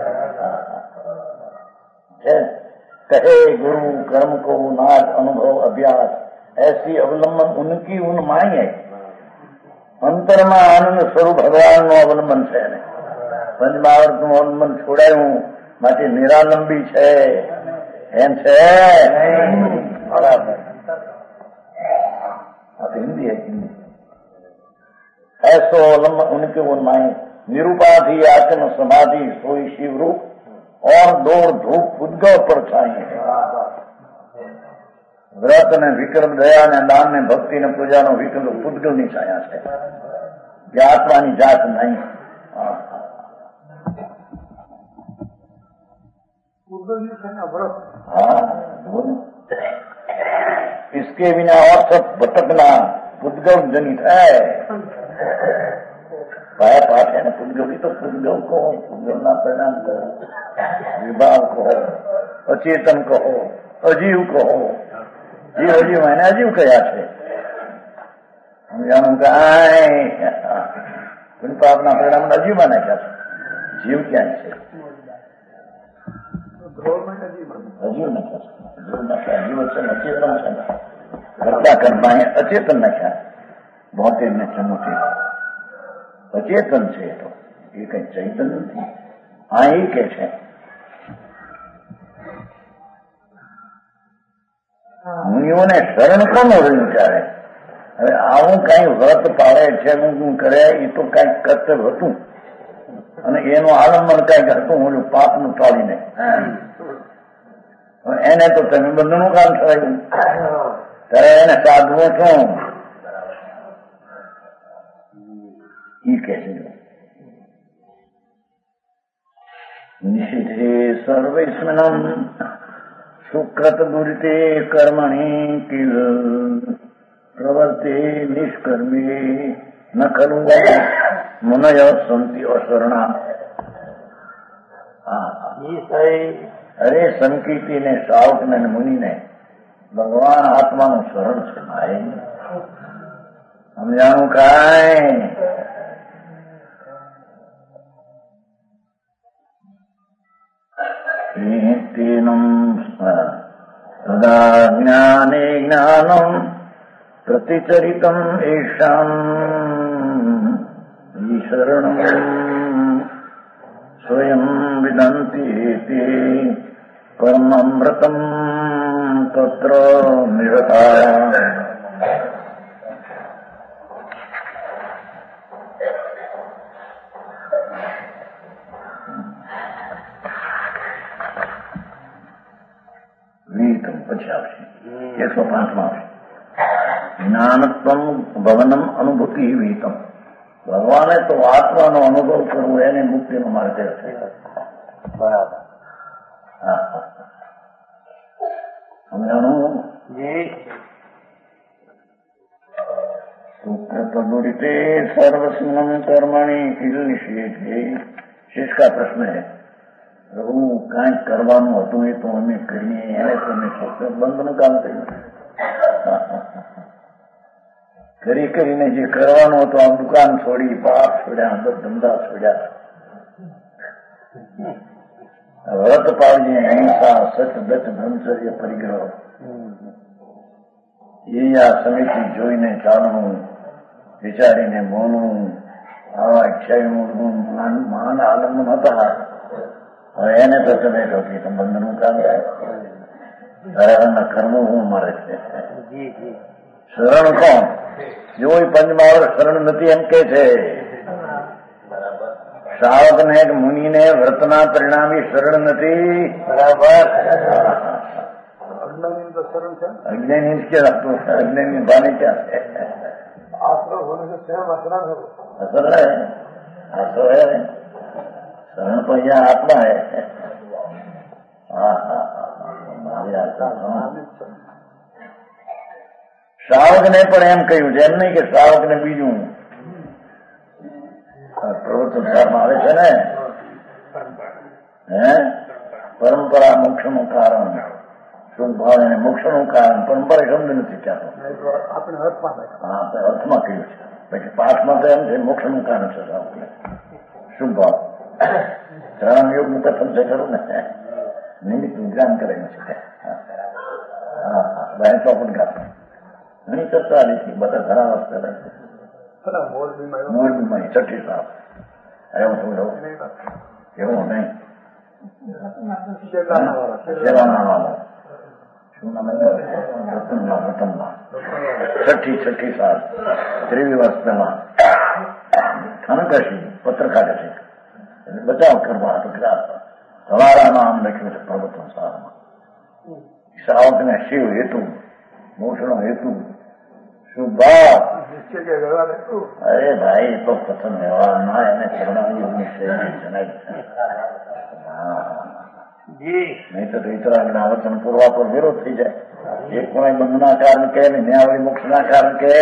કહે ગુરુ કર્મ को नाश अनुभव अभ्यास ऐसी अवलंबन उनकी उन माई है अंतर में आनंद स्वरूप भगवान નું અવલંબન છે પંચમહાવર્ત નું અવલંબન છોડાયું માટે નિરાલંબી છે એમ છે બરાબર हिंदी है हिंदी ऐसो अवलंबन उनके उन माई निरुपाधि आत्म समाधि सोई शिव रूप और दौड़ धूप उद्गव पर छाई व्रत ने विक्रम दया ने दान ने भक्ति ने पूजा नो विक्रम ઉદ્ગવ ની છાયા છે જે આત્માની જાત નહીં हाँ इसके बिना और सब भटकना उद्गव जनित है पाया पाठ है ना उद्गव तो उद्गव को उद्गव ना परिणाम कहो विभाग कहो अचेतन कहो अजीव कहो जीव अजीव मैंने अजीव कया છે સમજાણું કાંઈ કોઈ પાપના પરિણામ અજીવ નાખ્યા છે જીવ ક્યાં છે અજીવ નાખ્યા છે જીવ નાખ્યા જીવ છે અચેતન છે ઘટના કર્મા અચેતન નાખ્યા બોતેર ને 74 અચેતન છે તો એ કઈ ચૈતન્ય નથી આ એ કે છે મુનિઓને શરણ કોનો વિચારે હવે આવું કઈ વ્રત પાળે છે હું કરે એ તો કઈક કર્તવ્ય હતું અને એનું આલંબન કઈક હતું ઓલું પાપનું ટાળીને એને તો તમે બંધનું કામ થયું ત્યારે એને સાધવો છું એ કે છે નિષિધે સર્વૈસ્મનમ સુકૃત દુરિતે કર્મણિ કિલ પ્રવર્તે નિષ્કર્મે ન ખલુ મુનય સંતિ અશરણા અરે સંકીર્તિ ને શાવક ને મુનિ ને ભગવાન આત્માનું શરણ છે ભાઈ સમજાણું કાંઈ તદા જ્ઞાને જ્ઞાનમ પ્રતિચરિતમ એષામ શરણમ સ્વયં વિદંતિ તે પરમમૃતમ તત્ર નિરતા વીતમ પછી આવશે 105 આવશે જ્ઞાનત્વમ ભવનમ અનુભૂતિ વીતમ ભગવાને તો આત્માનો અનુભવ કરવો એને મુક્તિનો માર્ગ છે બરાબર સમજાણું? જી. सूत्रतदुरिते सर्वस्मं कर्मणि किल्निषेधे। शेष का प्रश्न है, પ્રભુ કાંઈક કરવાનું હતું એ તો અમે કરીએ, એને તમે બંધનું કામ કર્યું. કરી કરીને જે કરવાનું હતું, આ દુકાન છોડી, પાપ છોડ્યા, ધંધા છોડ્યા, વ્રત પાળીએ, હિંસા, સચ દચ બ્રહ્મચર્ય પરિગ્રહ, એ આ સમિતિ જોઈને ચાલવું, વિચારીને બોલવું, આવા ઈચ્છાયું મહાન આલમ હતા. હવે એને તો તમે કહો કે બંધનું કામ થાય, કરવું હું મારે છે. શરણ કોણ? જો પંચમહાવર શરણ નથી એમ કે છે. શ્રાવક ને મુનિને વ્રતના પરિણામી શરણ નથી. બરાબર. अज्ञानी क्या अज्ञानी बानी क्या है? आश्रय होने से स्वयं आश्रय है, असर है, आश्रय है, शरण तो यहाँ आत्मा है. हाँ हाँ हमारी आत्मा. શ્રાવક ને પણ એમ કહ્યું છે, એમ નહીં કે શ્રાવક ને બીજું પ્રવચનમાં આવે છે ને, હે પરંપરા મોક્ષ નું કારણ, શુભ ભાવ અને મોક્ષનું કારણ. પરંપરા શબ્દ નથી ત્યાં, આપણે અર્થમાં અર્થમાં કહ્યું છે. પછી પાઠમાં તો એમ છે મોક્ષનું કારણ છે. શુભ ભાવ ત્રણ યોગ નું કથન છે ખરું ને, નિમિત્ત જ્ઞાન કરેલું છે. હા હા બહેન તો પણ ગાતા ઘણી ચર્ચા લીધી, બધા ઘણા વર્ષ મોરબીમાં છઠ્ઠી સાલ એવું થોડું એવું નહીં શેરાના વાળા છઠ્ઠી સાલ 23 વર્ષ પહેલા અનકશી પત્રકાર છે, બચાવ કરવા હતો. સવારા નામ લખ્યું છે પ્રવચન સારમાં. શ્રાવક ને શિવ હેતુ, મોક્ષનો હેતુ, શુભાવ. અરે ભાઈ તો પ્રથમ વ્યવહાર ના એને શરણાગી જણાય નહીં તો ઇતરાગના વચન પૂરવા પર વિરોધ થઈ જાય. એક કોઈ બંધના કારણ કે ન્યાવળી મોક્ષના કારણ કે.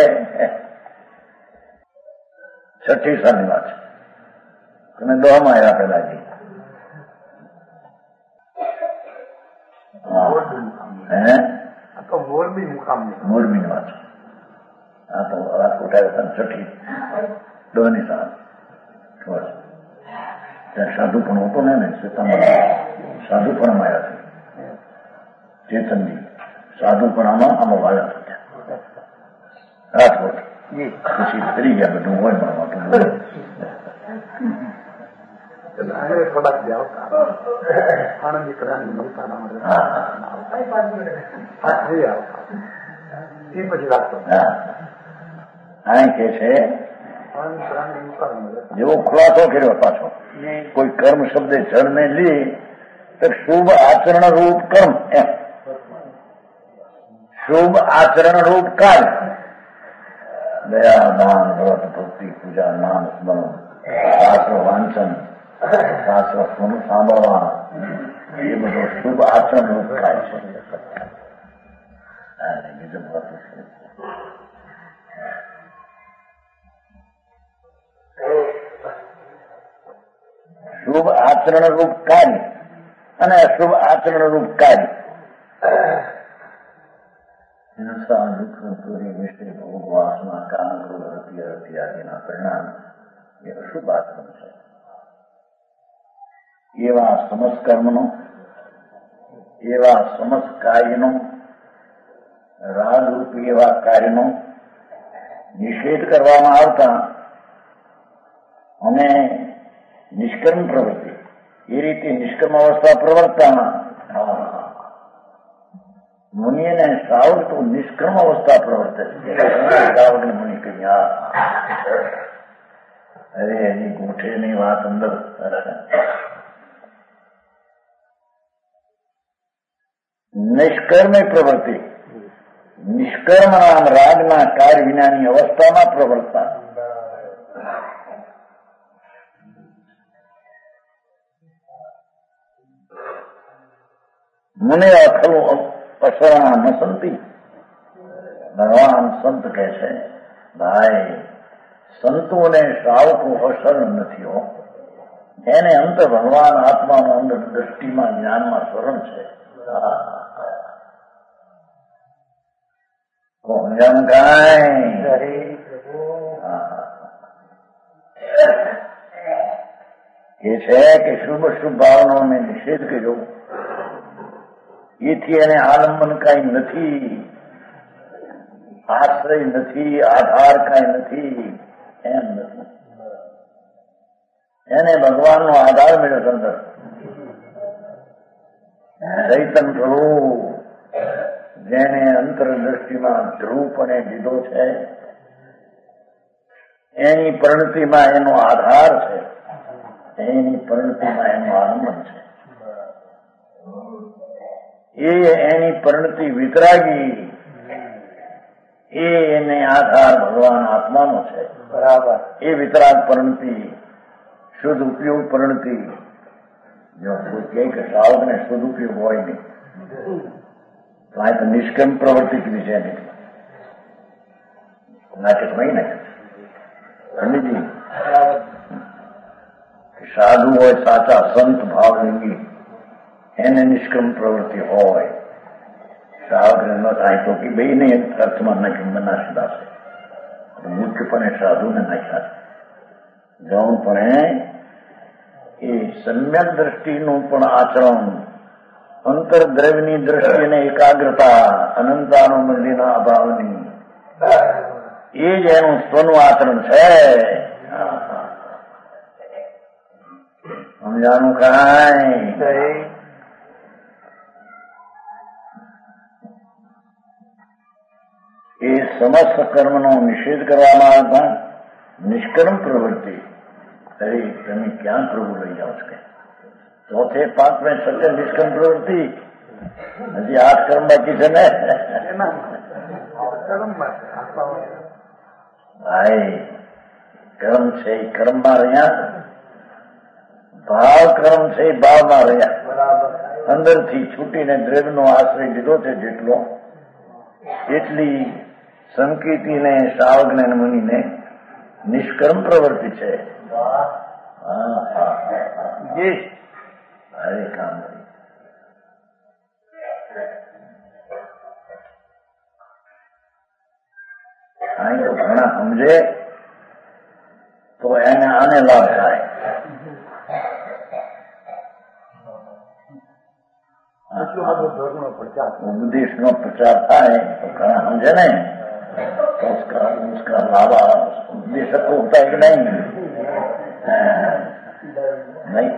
છઠ્ઠી સાલની વાત છે. તમે દોહમાં આવ્યા પેલાજી મોરબી ની વાત છે. આ તો રાજકોટ આવ્યા હતા છઠ્ઠી દોહની સાલ. ત્યાં સાધુ પણ હતો ને સાધુ પણ આવ્યા છે. ચેતનજી સાધુ પણ આમાં વાળા હતા રાજકોટ. પછી ફરી ગયા બધું હોય મારું થોડાક આણંદ પછી રાખતો અહીં કે છે જેવો ખુલાસો કર્યો પાછો, કોઈ કર્મ શબ્દે જળને લી તો શુભ આચરણ રૂપ કર્મ, એમ શુભ આચરણ રૂપ કાર્ય, દયા દાન વ્રત ભક્તિ પૂજા નામ સ્મરણ શાસ્ત્ર વાંચન શાસ્ત્ર સાંભળવા એ બધો શુભ આચરણ રૂપ કાર્ય છે. બીજું શુભ આચરણ રૂપ કાર્ય અને અશુભ આચરણ રૂપ કાર્ય. હિંસા, દુઃખ, ચોરી, મિશ્રી, ભોગ, વાસના, કામ, ક્રોધ, રતિ આદિના પરિણામ એ અશુભ આચરણ છે. એવા સમસ્ત કર્મનો, એવા સમસ્ત કાર્યનો, રાગરૂપી એવા કાર્યનો નિષેધ કરવામાં આવતા અને નિષ્કર્મ પ્રવૃત્તિ એ રીતે નિષ્કર્મ અવસ્થા પ્રવર્તતા મુનિને શ્રાવક તો નિષ્કર્મ અવસ્થા પ્રવર્તે છે. શ્રાવકને મુનિ કહી અરે એની ગોઠેની વાત અંદર નિષ્કર્મ પ્રવૃત્તિ, નિષ્કર્મ નામ રાગના કાર્ય વિનાની અવસ્થામાં પ્રવર્તતા. મને અખલું અસરણા ન સંતિ. ભગવાન સંત કહે છે, ભાઈ સંતો અને શ્રાવકો અસર નથી હો. એને અંતર ભગવાન આત્માનો અંદર દ્રષ્ટિમાં જ્ઞાનમાં સ્વરણ છે. સમજણ કાંઈ એ છે કે શુભ શુભ ભાવનાઓને નિષેધ કર્યો. એથી એને આલંબન કાંઈ નથી, આશ્રય નથી, આધાર કાંઈ નથી, એમ નથી. એને ભગવાનનો આધાર મળ્યો અંદર. ચૈતન પ્રભુ જેને અંતરદ્રષ્ટિમાં ધ્રુવપણે દીધો છે, એની પરિણતિમાં એનો આધાર છે, એની પરિણતિમાં એનું આલંબન છે. એની પરિણતિ વિતરાગી, એને આધાર ભગવાન આત્માનો છે. બરાબર. એ વિતરાગ પરિણતિ, શુદ્ધ ઉપયોગ પરિણતિ. જો કોઈ કહે કે શ્રાવકને શુદ્ધ ઉપયોગ હોય નહીં, તો આ તો નિષ્કર્મ પ્રવૃત્તિ કીધી છે એની નાટક નહીં ને સમજી. સાધુ હોય સાચા સંત ભાવલિંગી, એને નિષ્કર્મ પ્રવૃત્તિ હોય. શ્રાવકને ન થાય તો કે બે નહીં અર્થમાં નાખી દાશે. મુખ્યપણે સાધુને નાખ્યા છે. ગૌણપણે એ સમ્યક દ્રષ્ટિનું પણ આચરણ, અંતરદ્રવ્યની દ્રષ્ટિને એકાગ્રતા, અનંતાનુમંદીના અભાવની, એ જ એનું સ્વનું આચરણ છે. સમજાનું કાંઈ? એ સમસ્ત કર્મનો નિષેધ કરવામાં આવતા નિષ્કર્મ પ્રવૃત્તિ. અરે તમે ક્યાં પ્રભુ લઈ જાઓ છો? ચોથે પાંચમે છઠ્ઠે નિષ્કર્મ પ્રવૃત્તિ, હજી 8 કર્મ બાકી છે ને. ભાઈ કર્મ છે એ કર્મમાં રહ્યા, ભાવ કર્મ છે એ ભાવમાં રહ્યા. અંદરથી છૂટીને દ્રવ્યનો આશ્રય લીધો છે જેટલો, એટલી સંકિતિને, શ્રાવકને, મુનિને નિષ્કર્મ પ્રવૃત્તિ છે. હરે કામ અહીં તો ઘણા સમજે તો એને આને લાભ થાય. ઉપદેશ નો પ્રચાર થાય તો ઘણા સમજે ને, उसका लावा उपदेशक को होता है कि नहीं? नहीं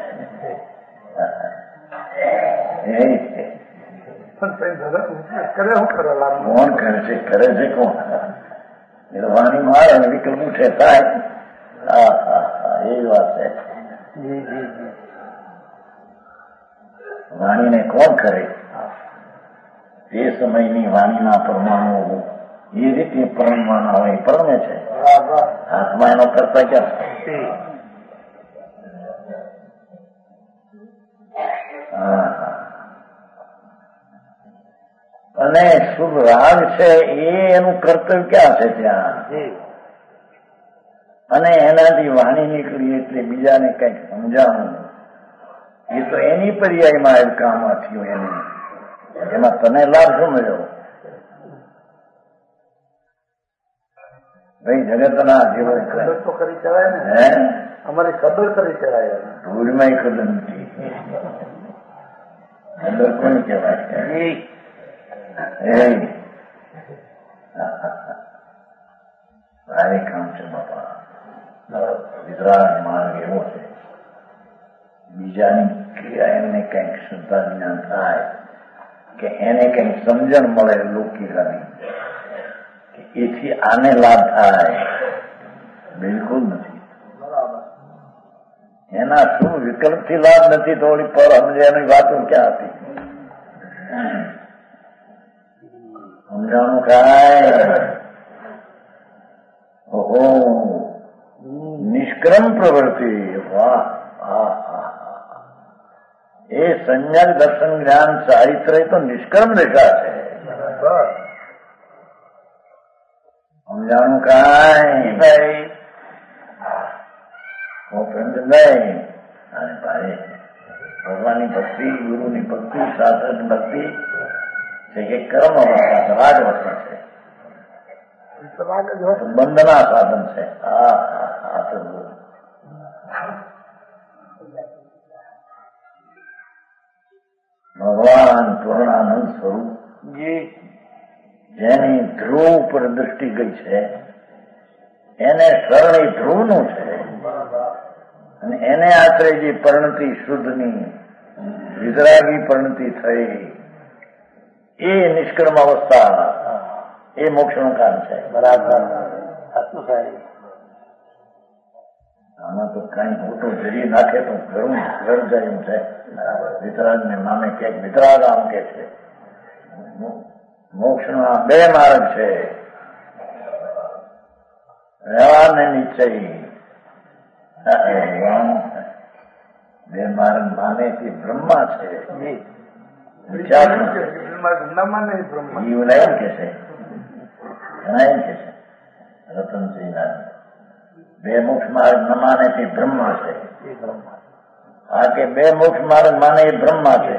कौन करे છે કોણ? નિર્વાણી મારે વિકલ્પ ઉઠે થાય. એ વાત છે. વાણીને કોણ કરે? તે સમયની વાણીના પરમાણુ એ રીતે પરણવાના હોય, પરણે છે. હાથમાં એનો કરતા ક્યાં? અને શુભ રાગ છે એ એનું કર્તવ્ય ક્યાં છે ત્યાં? અને એનાથી વાણી નીકળી એટલે બીજાને કઈક સમજાવવું, એ તો એની પર્યાયમાં કામ થયું. એને એમાં તને લાભ શું મળ્યો? ભાઈ જગતના જીવન કદર તો કરી ચલાય ને. હે અમારી કદર કરી ચલાય. ધૂળમાં કદર નથી. કદર કોને કહેવાય? ભારે કામ છે બાપા. વિતરાગ માર્ગ એવો છે, બીજાની ક્રિયા એમને કંઈક શ્રદ્ધા જ્ઞાન થાય કે એને કંઈક સમજણ મળે લૌકિકાની, એથી આને લાભ થાય, બિલકુલ નથી. એના શું વિકલ્પથી લાભ નથી તો ઓલી પર સમજે એની વાતો ક્યાં હતી? સમજાણું કાંઈ? ઓહો, નિષ્કર્મ પ્રવૃત્તિ. વાહ, એ સંજ્ઞક દર્શન જ્ઞાન ચારિત્ર તો નિષ્કર્મ રેખા છે. સમજાણું કાંઈ ભાઈ પ્રેમ નહીં. અને ભાઈ ભગવાનની ભક્તિ, ગુરુની ભક્તિ, શાસ્ત્રની ભક્તિ છે કે કર્મ અવસ્થા છે, રાગ અવસ્થા છે, બંધના સાધન છે. ભગવાન પૂર્ણાનંદ સ્વરૂપ જેની ધ્રુવ પર દૃષ્ટિ ગઈ છે એને શરણે ધ્રુવનું છે, અને એને આશરે જે પરિણતિ શુદ્ધની વિતરાગી પરિણતિ થઈ એ નિષ્કર્મ અવસ્થા, એ મોક્ષનું કારણ છે. બરાબર. આમાં તો કઈ મોટો જરી નાખે તો ઘર જાય એમ છે. વિતરાગ ને નામે ક્યાંક વિતરાગ આમ કે છે. મોક્ષના બે માર્ગ છે, વ્યવહાર ને નિશ્ચય. બે માર્ગ માને તે બ્રહ્મા છે. જીવને એમ કે છે, ઘણા એમ કે છે રતનસિંહ બે મોક્ષ માર્ગ ન માને તે બ્રહ્મા છે. આ કે બે મોક્ષ માર્ગ માને એ બ્રહ્મા છે.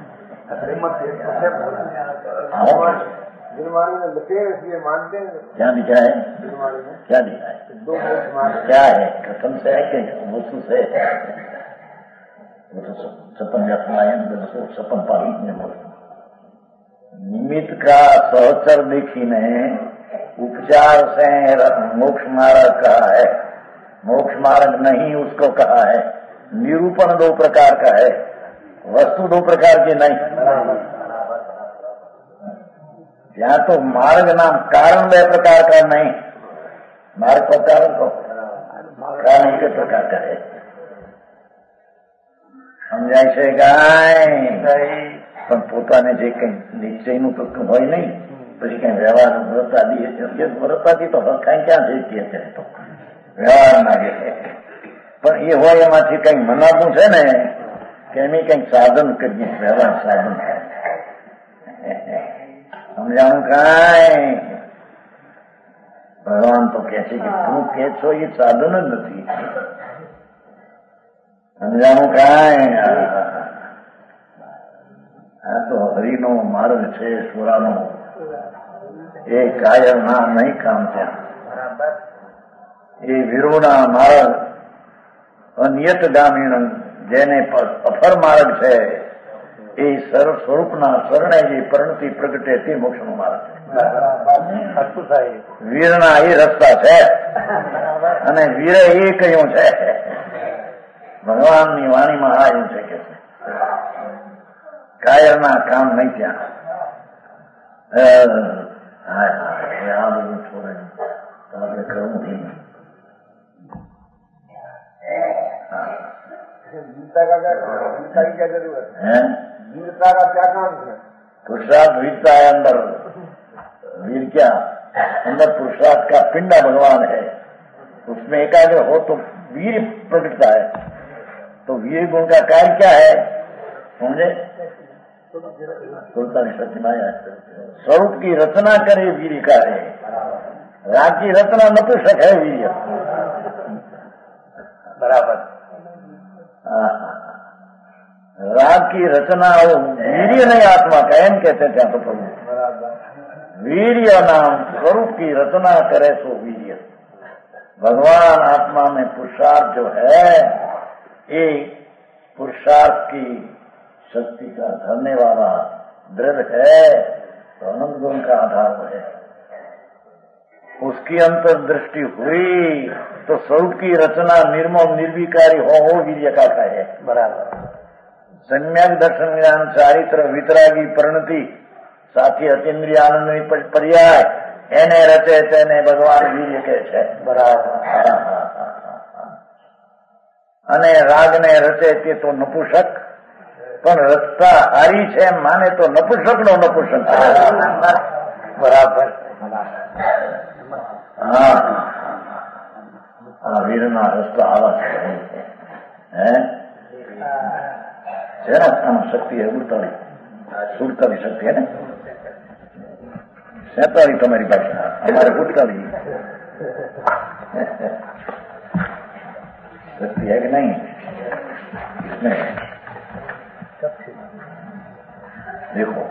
क्या दिख रहा है? क्या दिख रहा है? क्या है? कथन से है कि वस्तु से? वो तो सपन सपन पाली निमित्त का सहचर देखीने उपचार से मोक्ष मार्ग कहा है. मोक्ष मार्ग नहीं उसको कहा है. निरूपण दो प्रकार का है, वस्तु दो प्रकार की नहीं. यहाँ तो मार्ग नाम कारण બે प्रकार का नहीं. मार्ग को कारण को कारण के प्रकार का है. સમજાય છે કાંઈ? પણ પોતાને જે કઈ નિશ્ચયનું તો હોય નહીં, પછી કઈ વ્યવહાર વ્રત આદિ વ્રત આદિ તો કઈ ક્યાં જઈ છે તો વ્યવહાર ના પણ એ હોય એમાંથી કઈ મનાતું છે ને કે એની કઈક સાધન કરીએ, વ્યવહાર સાધન. સમજાણું કાંઈ? ભગવાન તો કે છે કે તું કે છો એ સાધન જ નથી. સમજાણું કાંઈ? આ તો હરિનો માર્ગ છે, સુરાનો. એ કાયર ના નહીં કામ ત્યાં. એ વીરોના માર્ગ અનિયત ગામીણ જેને અફર માર્ગ છે એ સ્વરૂપના શરણે જે પરિણતિ પ્રગટે તે મોક્ષનો માર્ગ છે. વીરના એ રસ્તા છે, અને વીરે એ કહ્યું છે. ભગવાનની વાણીમાં આ એવું છે કે કાયરના કામ નહીં ત્યાં. આ બધું છોડે તો આપણે કરવું નહીં. वीरता का क्या जरूरत है? वीरता का क्या काम है? पुरुषार्थ वीरता है अंदर. वीर क्या? अंदर पुरुषार्थ का पिंडा भगवान है, उसमें एकाग्र हो तो वीर प्रकटता है. तो वीर गुण का कार्य क्या है समझे? स्वरूप की रचना करे वीर का है. राग की रचना नपुंसक है वीर. बराबर. राग की रचना वो वीर्य नहीं आत्मा का एम कहते थे तो प्रभु. वीर्य नाम स्वरूप की रचना करे सो वीर्य. भगवान आत्मा में पुरुषार्थ जो है ये पुरुषार्थ की शक्ति का धरने वाला दृढ़ है, तो अनंत गुण का आधार है. उसकी अंतर्दृष्टि हुई तो स्वरूप की रचना निर्मम निर्विकारी हो वीर्य का है. बराबर. सम्यक दर्शन ज्ञान चारित्र वितरागी परिणति साथी अतीन्द्रिय आनंद पर्याय એને રચે તેને ભગવાન વીર્ય કહે છે. બરાબર. અને રાગને રચે તે તો નપુંસક, પણ રચતા હારી છે માને તો નપુંસક નો નપુંસક. બરાબર. હા, આ વીરના રસ્તા આવા છે ને આત્માની શક્તિ है 47 શક્તિ है ને 47 તમારી ભાષા हमारे 48 शक्ति है कि नहीं इसमें देखो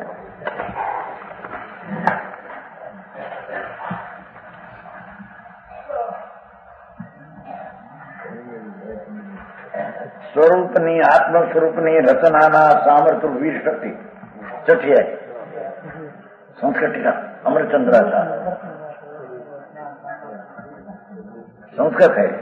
સ્વરૂપની આત્મ સ્વરૂપની રચનાના સામર્થ્ય વીર શક્તિ છઠ્ઠી है संस्कृत टीका अमरचंद्राचार्य संस्कृत है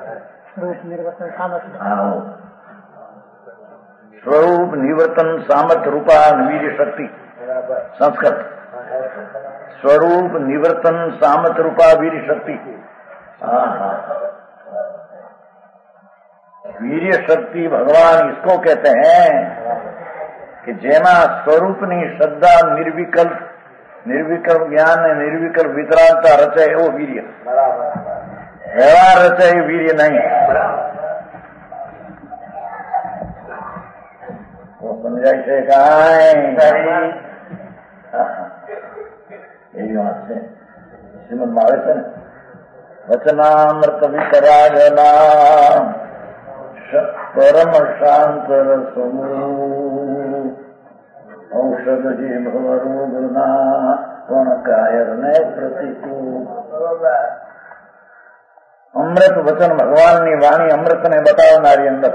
स्वरूप निवर्तन सामर्थ्य रूपा वीर शक्ति संस्कृत स्वरूप निवर्तन सामर्थ्य रूपा वीर शक्ति वीर्य शक्ति भगवान इसको कहते हैं कि जेमा स्वरूपनी श्रद्धा निर्विकल्प ज्ञान ने निर्विकल्प वितरागता रचे वो वीर्य व्यवहार रचे वीर्य नहीं वो समझाई से यही बात से श्रीमद में आवे છે ને वचनामृत वितरागना परम शांत रसमू औषध जी भवरोगना पण कायर ने प्रतिकूल अमृत वचन भगवान ની વાણી અમૃત ને બતાવનારી અંદર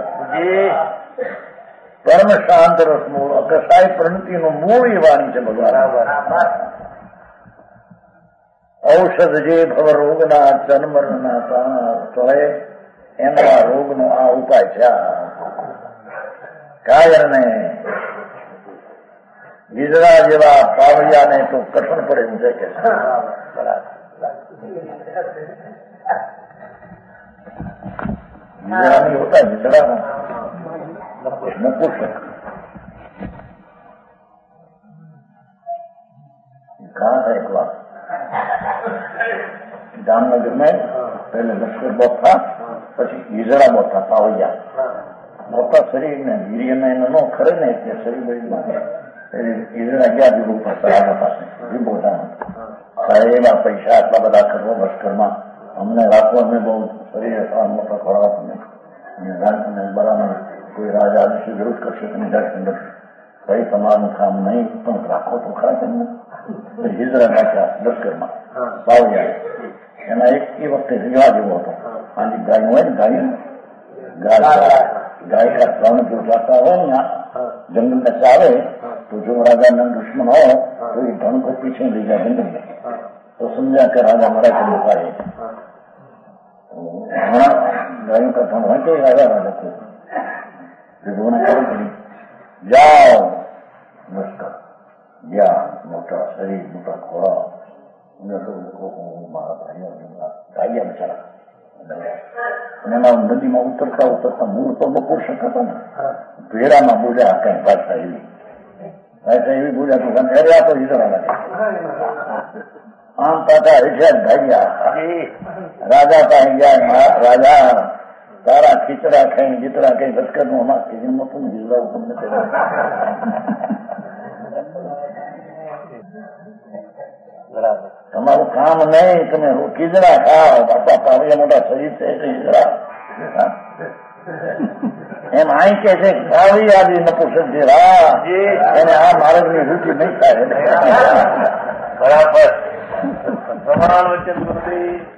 પરમ શાંત રસમૂળ અકસાય પ્રણતિ નું મૂળ એ વાણી છે ભગવાન ઔષધ જે ભવરોગના જન્મરના તોય એના રોગનો આ ઉપાય છે કાયર ને વીજળા જેવા પાવડિયાને તો કઠણ પડે એવું છે કે વીજળા નહીં હોતા વીજળા नपुंसक कहा था एक बार जामनगर में पहले लश्कर बहुत था પછી વીજળા बहुत था पावैया मोटा शरीर ने वीर्य ने नो खरे ने शरीर વીજળા ગયા વિભો પાસે વિભોતા સાહેબ આ પૈસા આટલા બધા કરવો લશ્કરમાં અમને રાખવો અમે બહુ શરીર મોટા ખોળવા તમે બરાબર कोई राजा से विरोध कर सकते नहीं डर अंदर कई तमाम काम नहीं तुम राखो तो खरा करना फिर हिजरा नाख्या लश्कर में पाव जाए एना एक वक्त रिवाज एवो હતો आजी गाय હોય ને गाय का प्राण जो जाता हो ना जंगल में चावे तो जो राजा ने दुश्मन हो तो ये धन को पीछे ले जाए जंगल में तो समझा कर राजा मरा के लुकाए गायों का धन है कि राजा को जाओ लश्कर गया मोटा शरीर मोटा घोड़ा मारा भाई बेचारा नदी में उतरता मूળ तो बपोर सकता ना भेड़ा में बोलिया कहीं भाषा एवी बोलिया तो गंधेरिया तो इधर लगे आम पाता ऐसा भाइया राजा पाए गया राजा सारा खींचड़ा कहीं जितना कहीं लश्कर નું અમાર કિજિનમાં તો હિજરા તમને બરાબર તમારું કામ નહીં તમે ખીજડા ખાઓ બાપા પાવડિયા મોટા શરીર છે એટલે હિજરા એમ અહીં કે છે કાવી આદિ નપુંસક જેવા એને આ માર્ગની રૂચિ નહીં થાય બરાબર ભગવાન વચન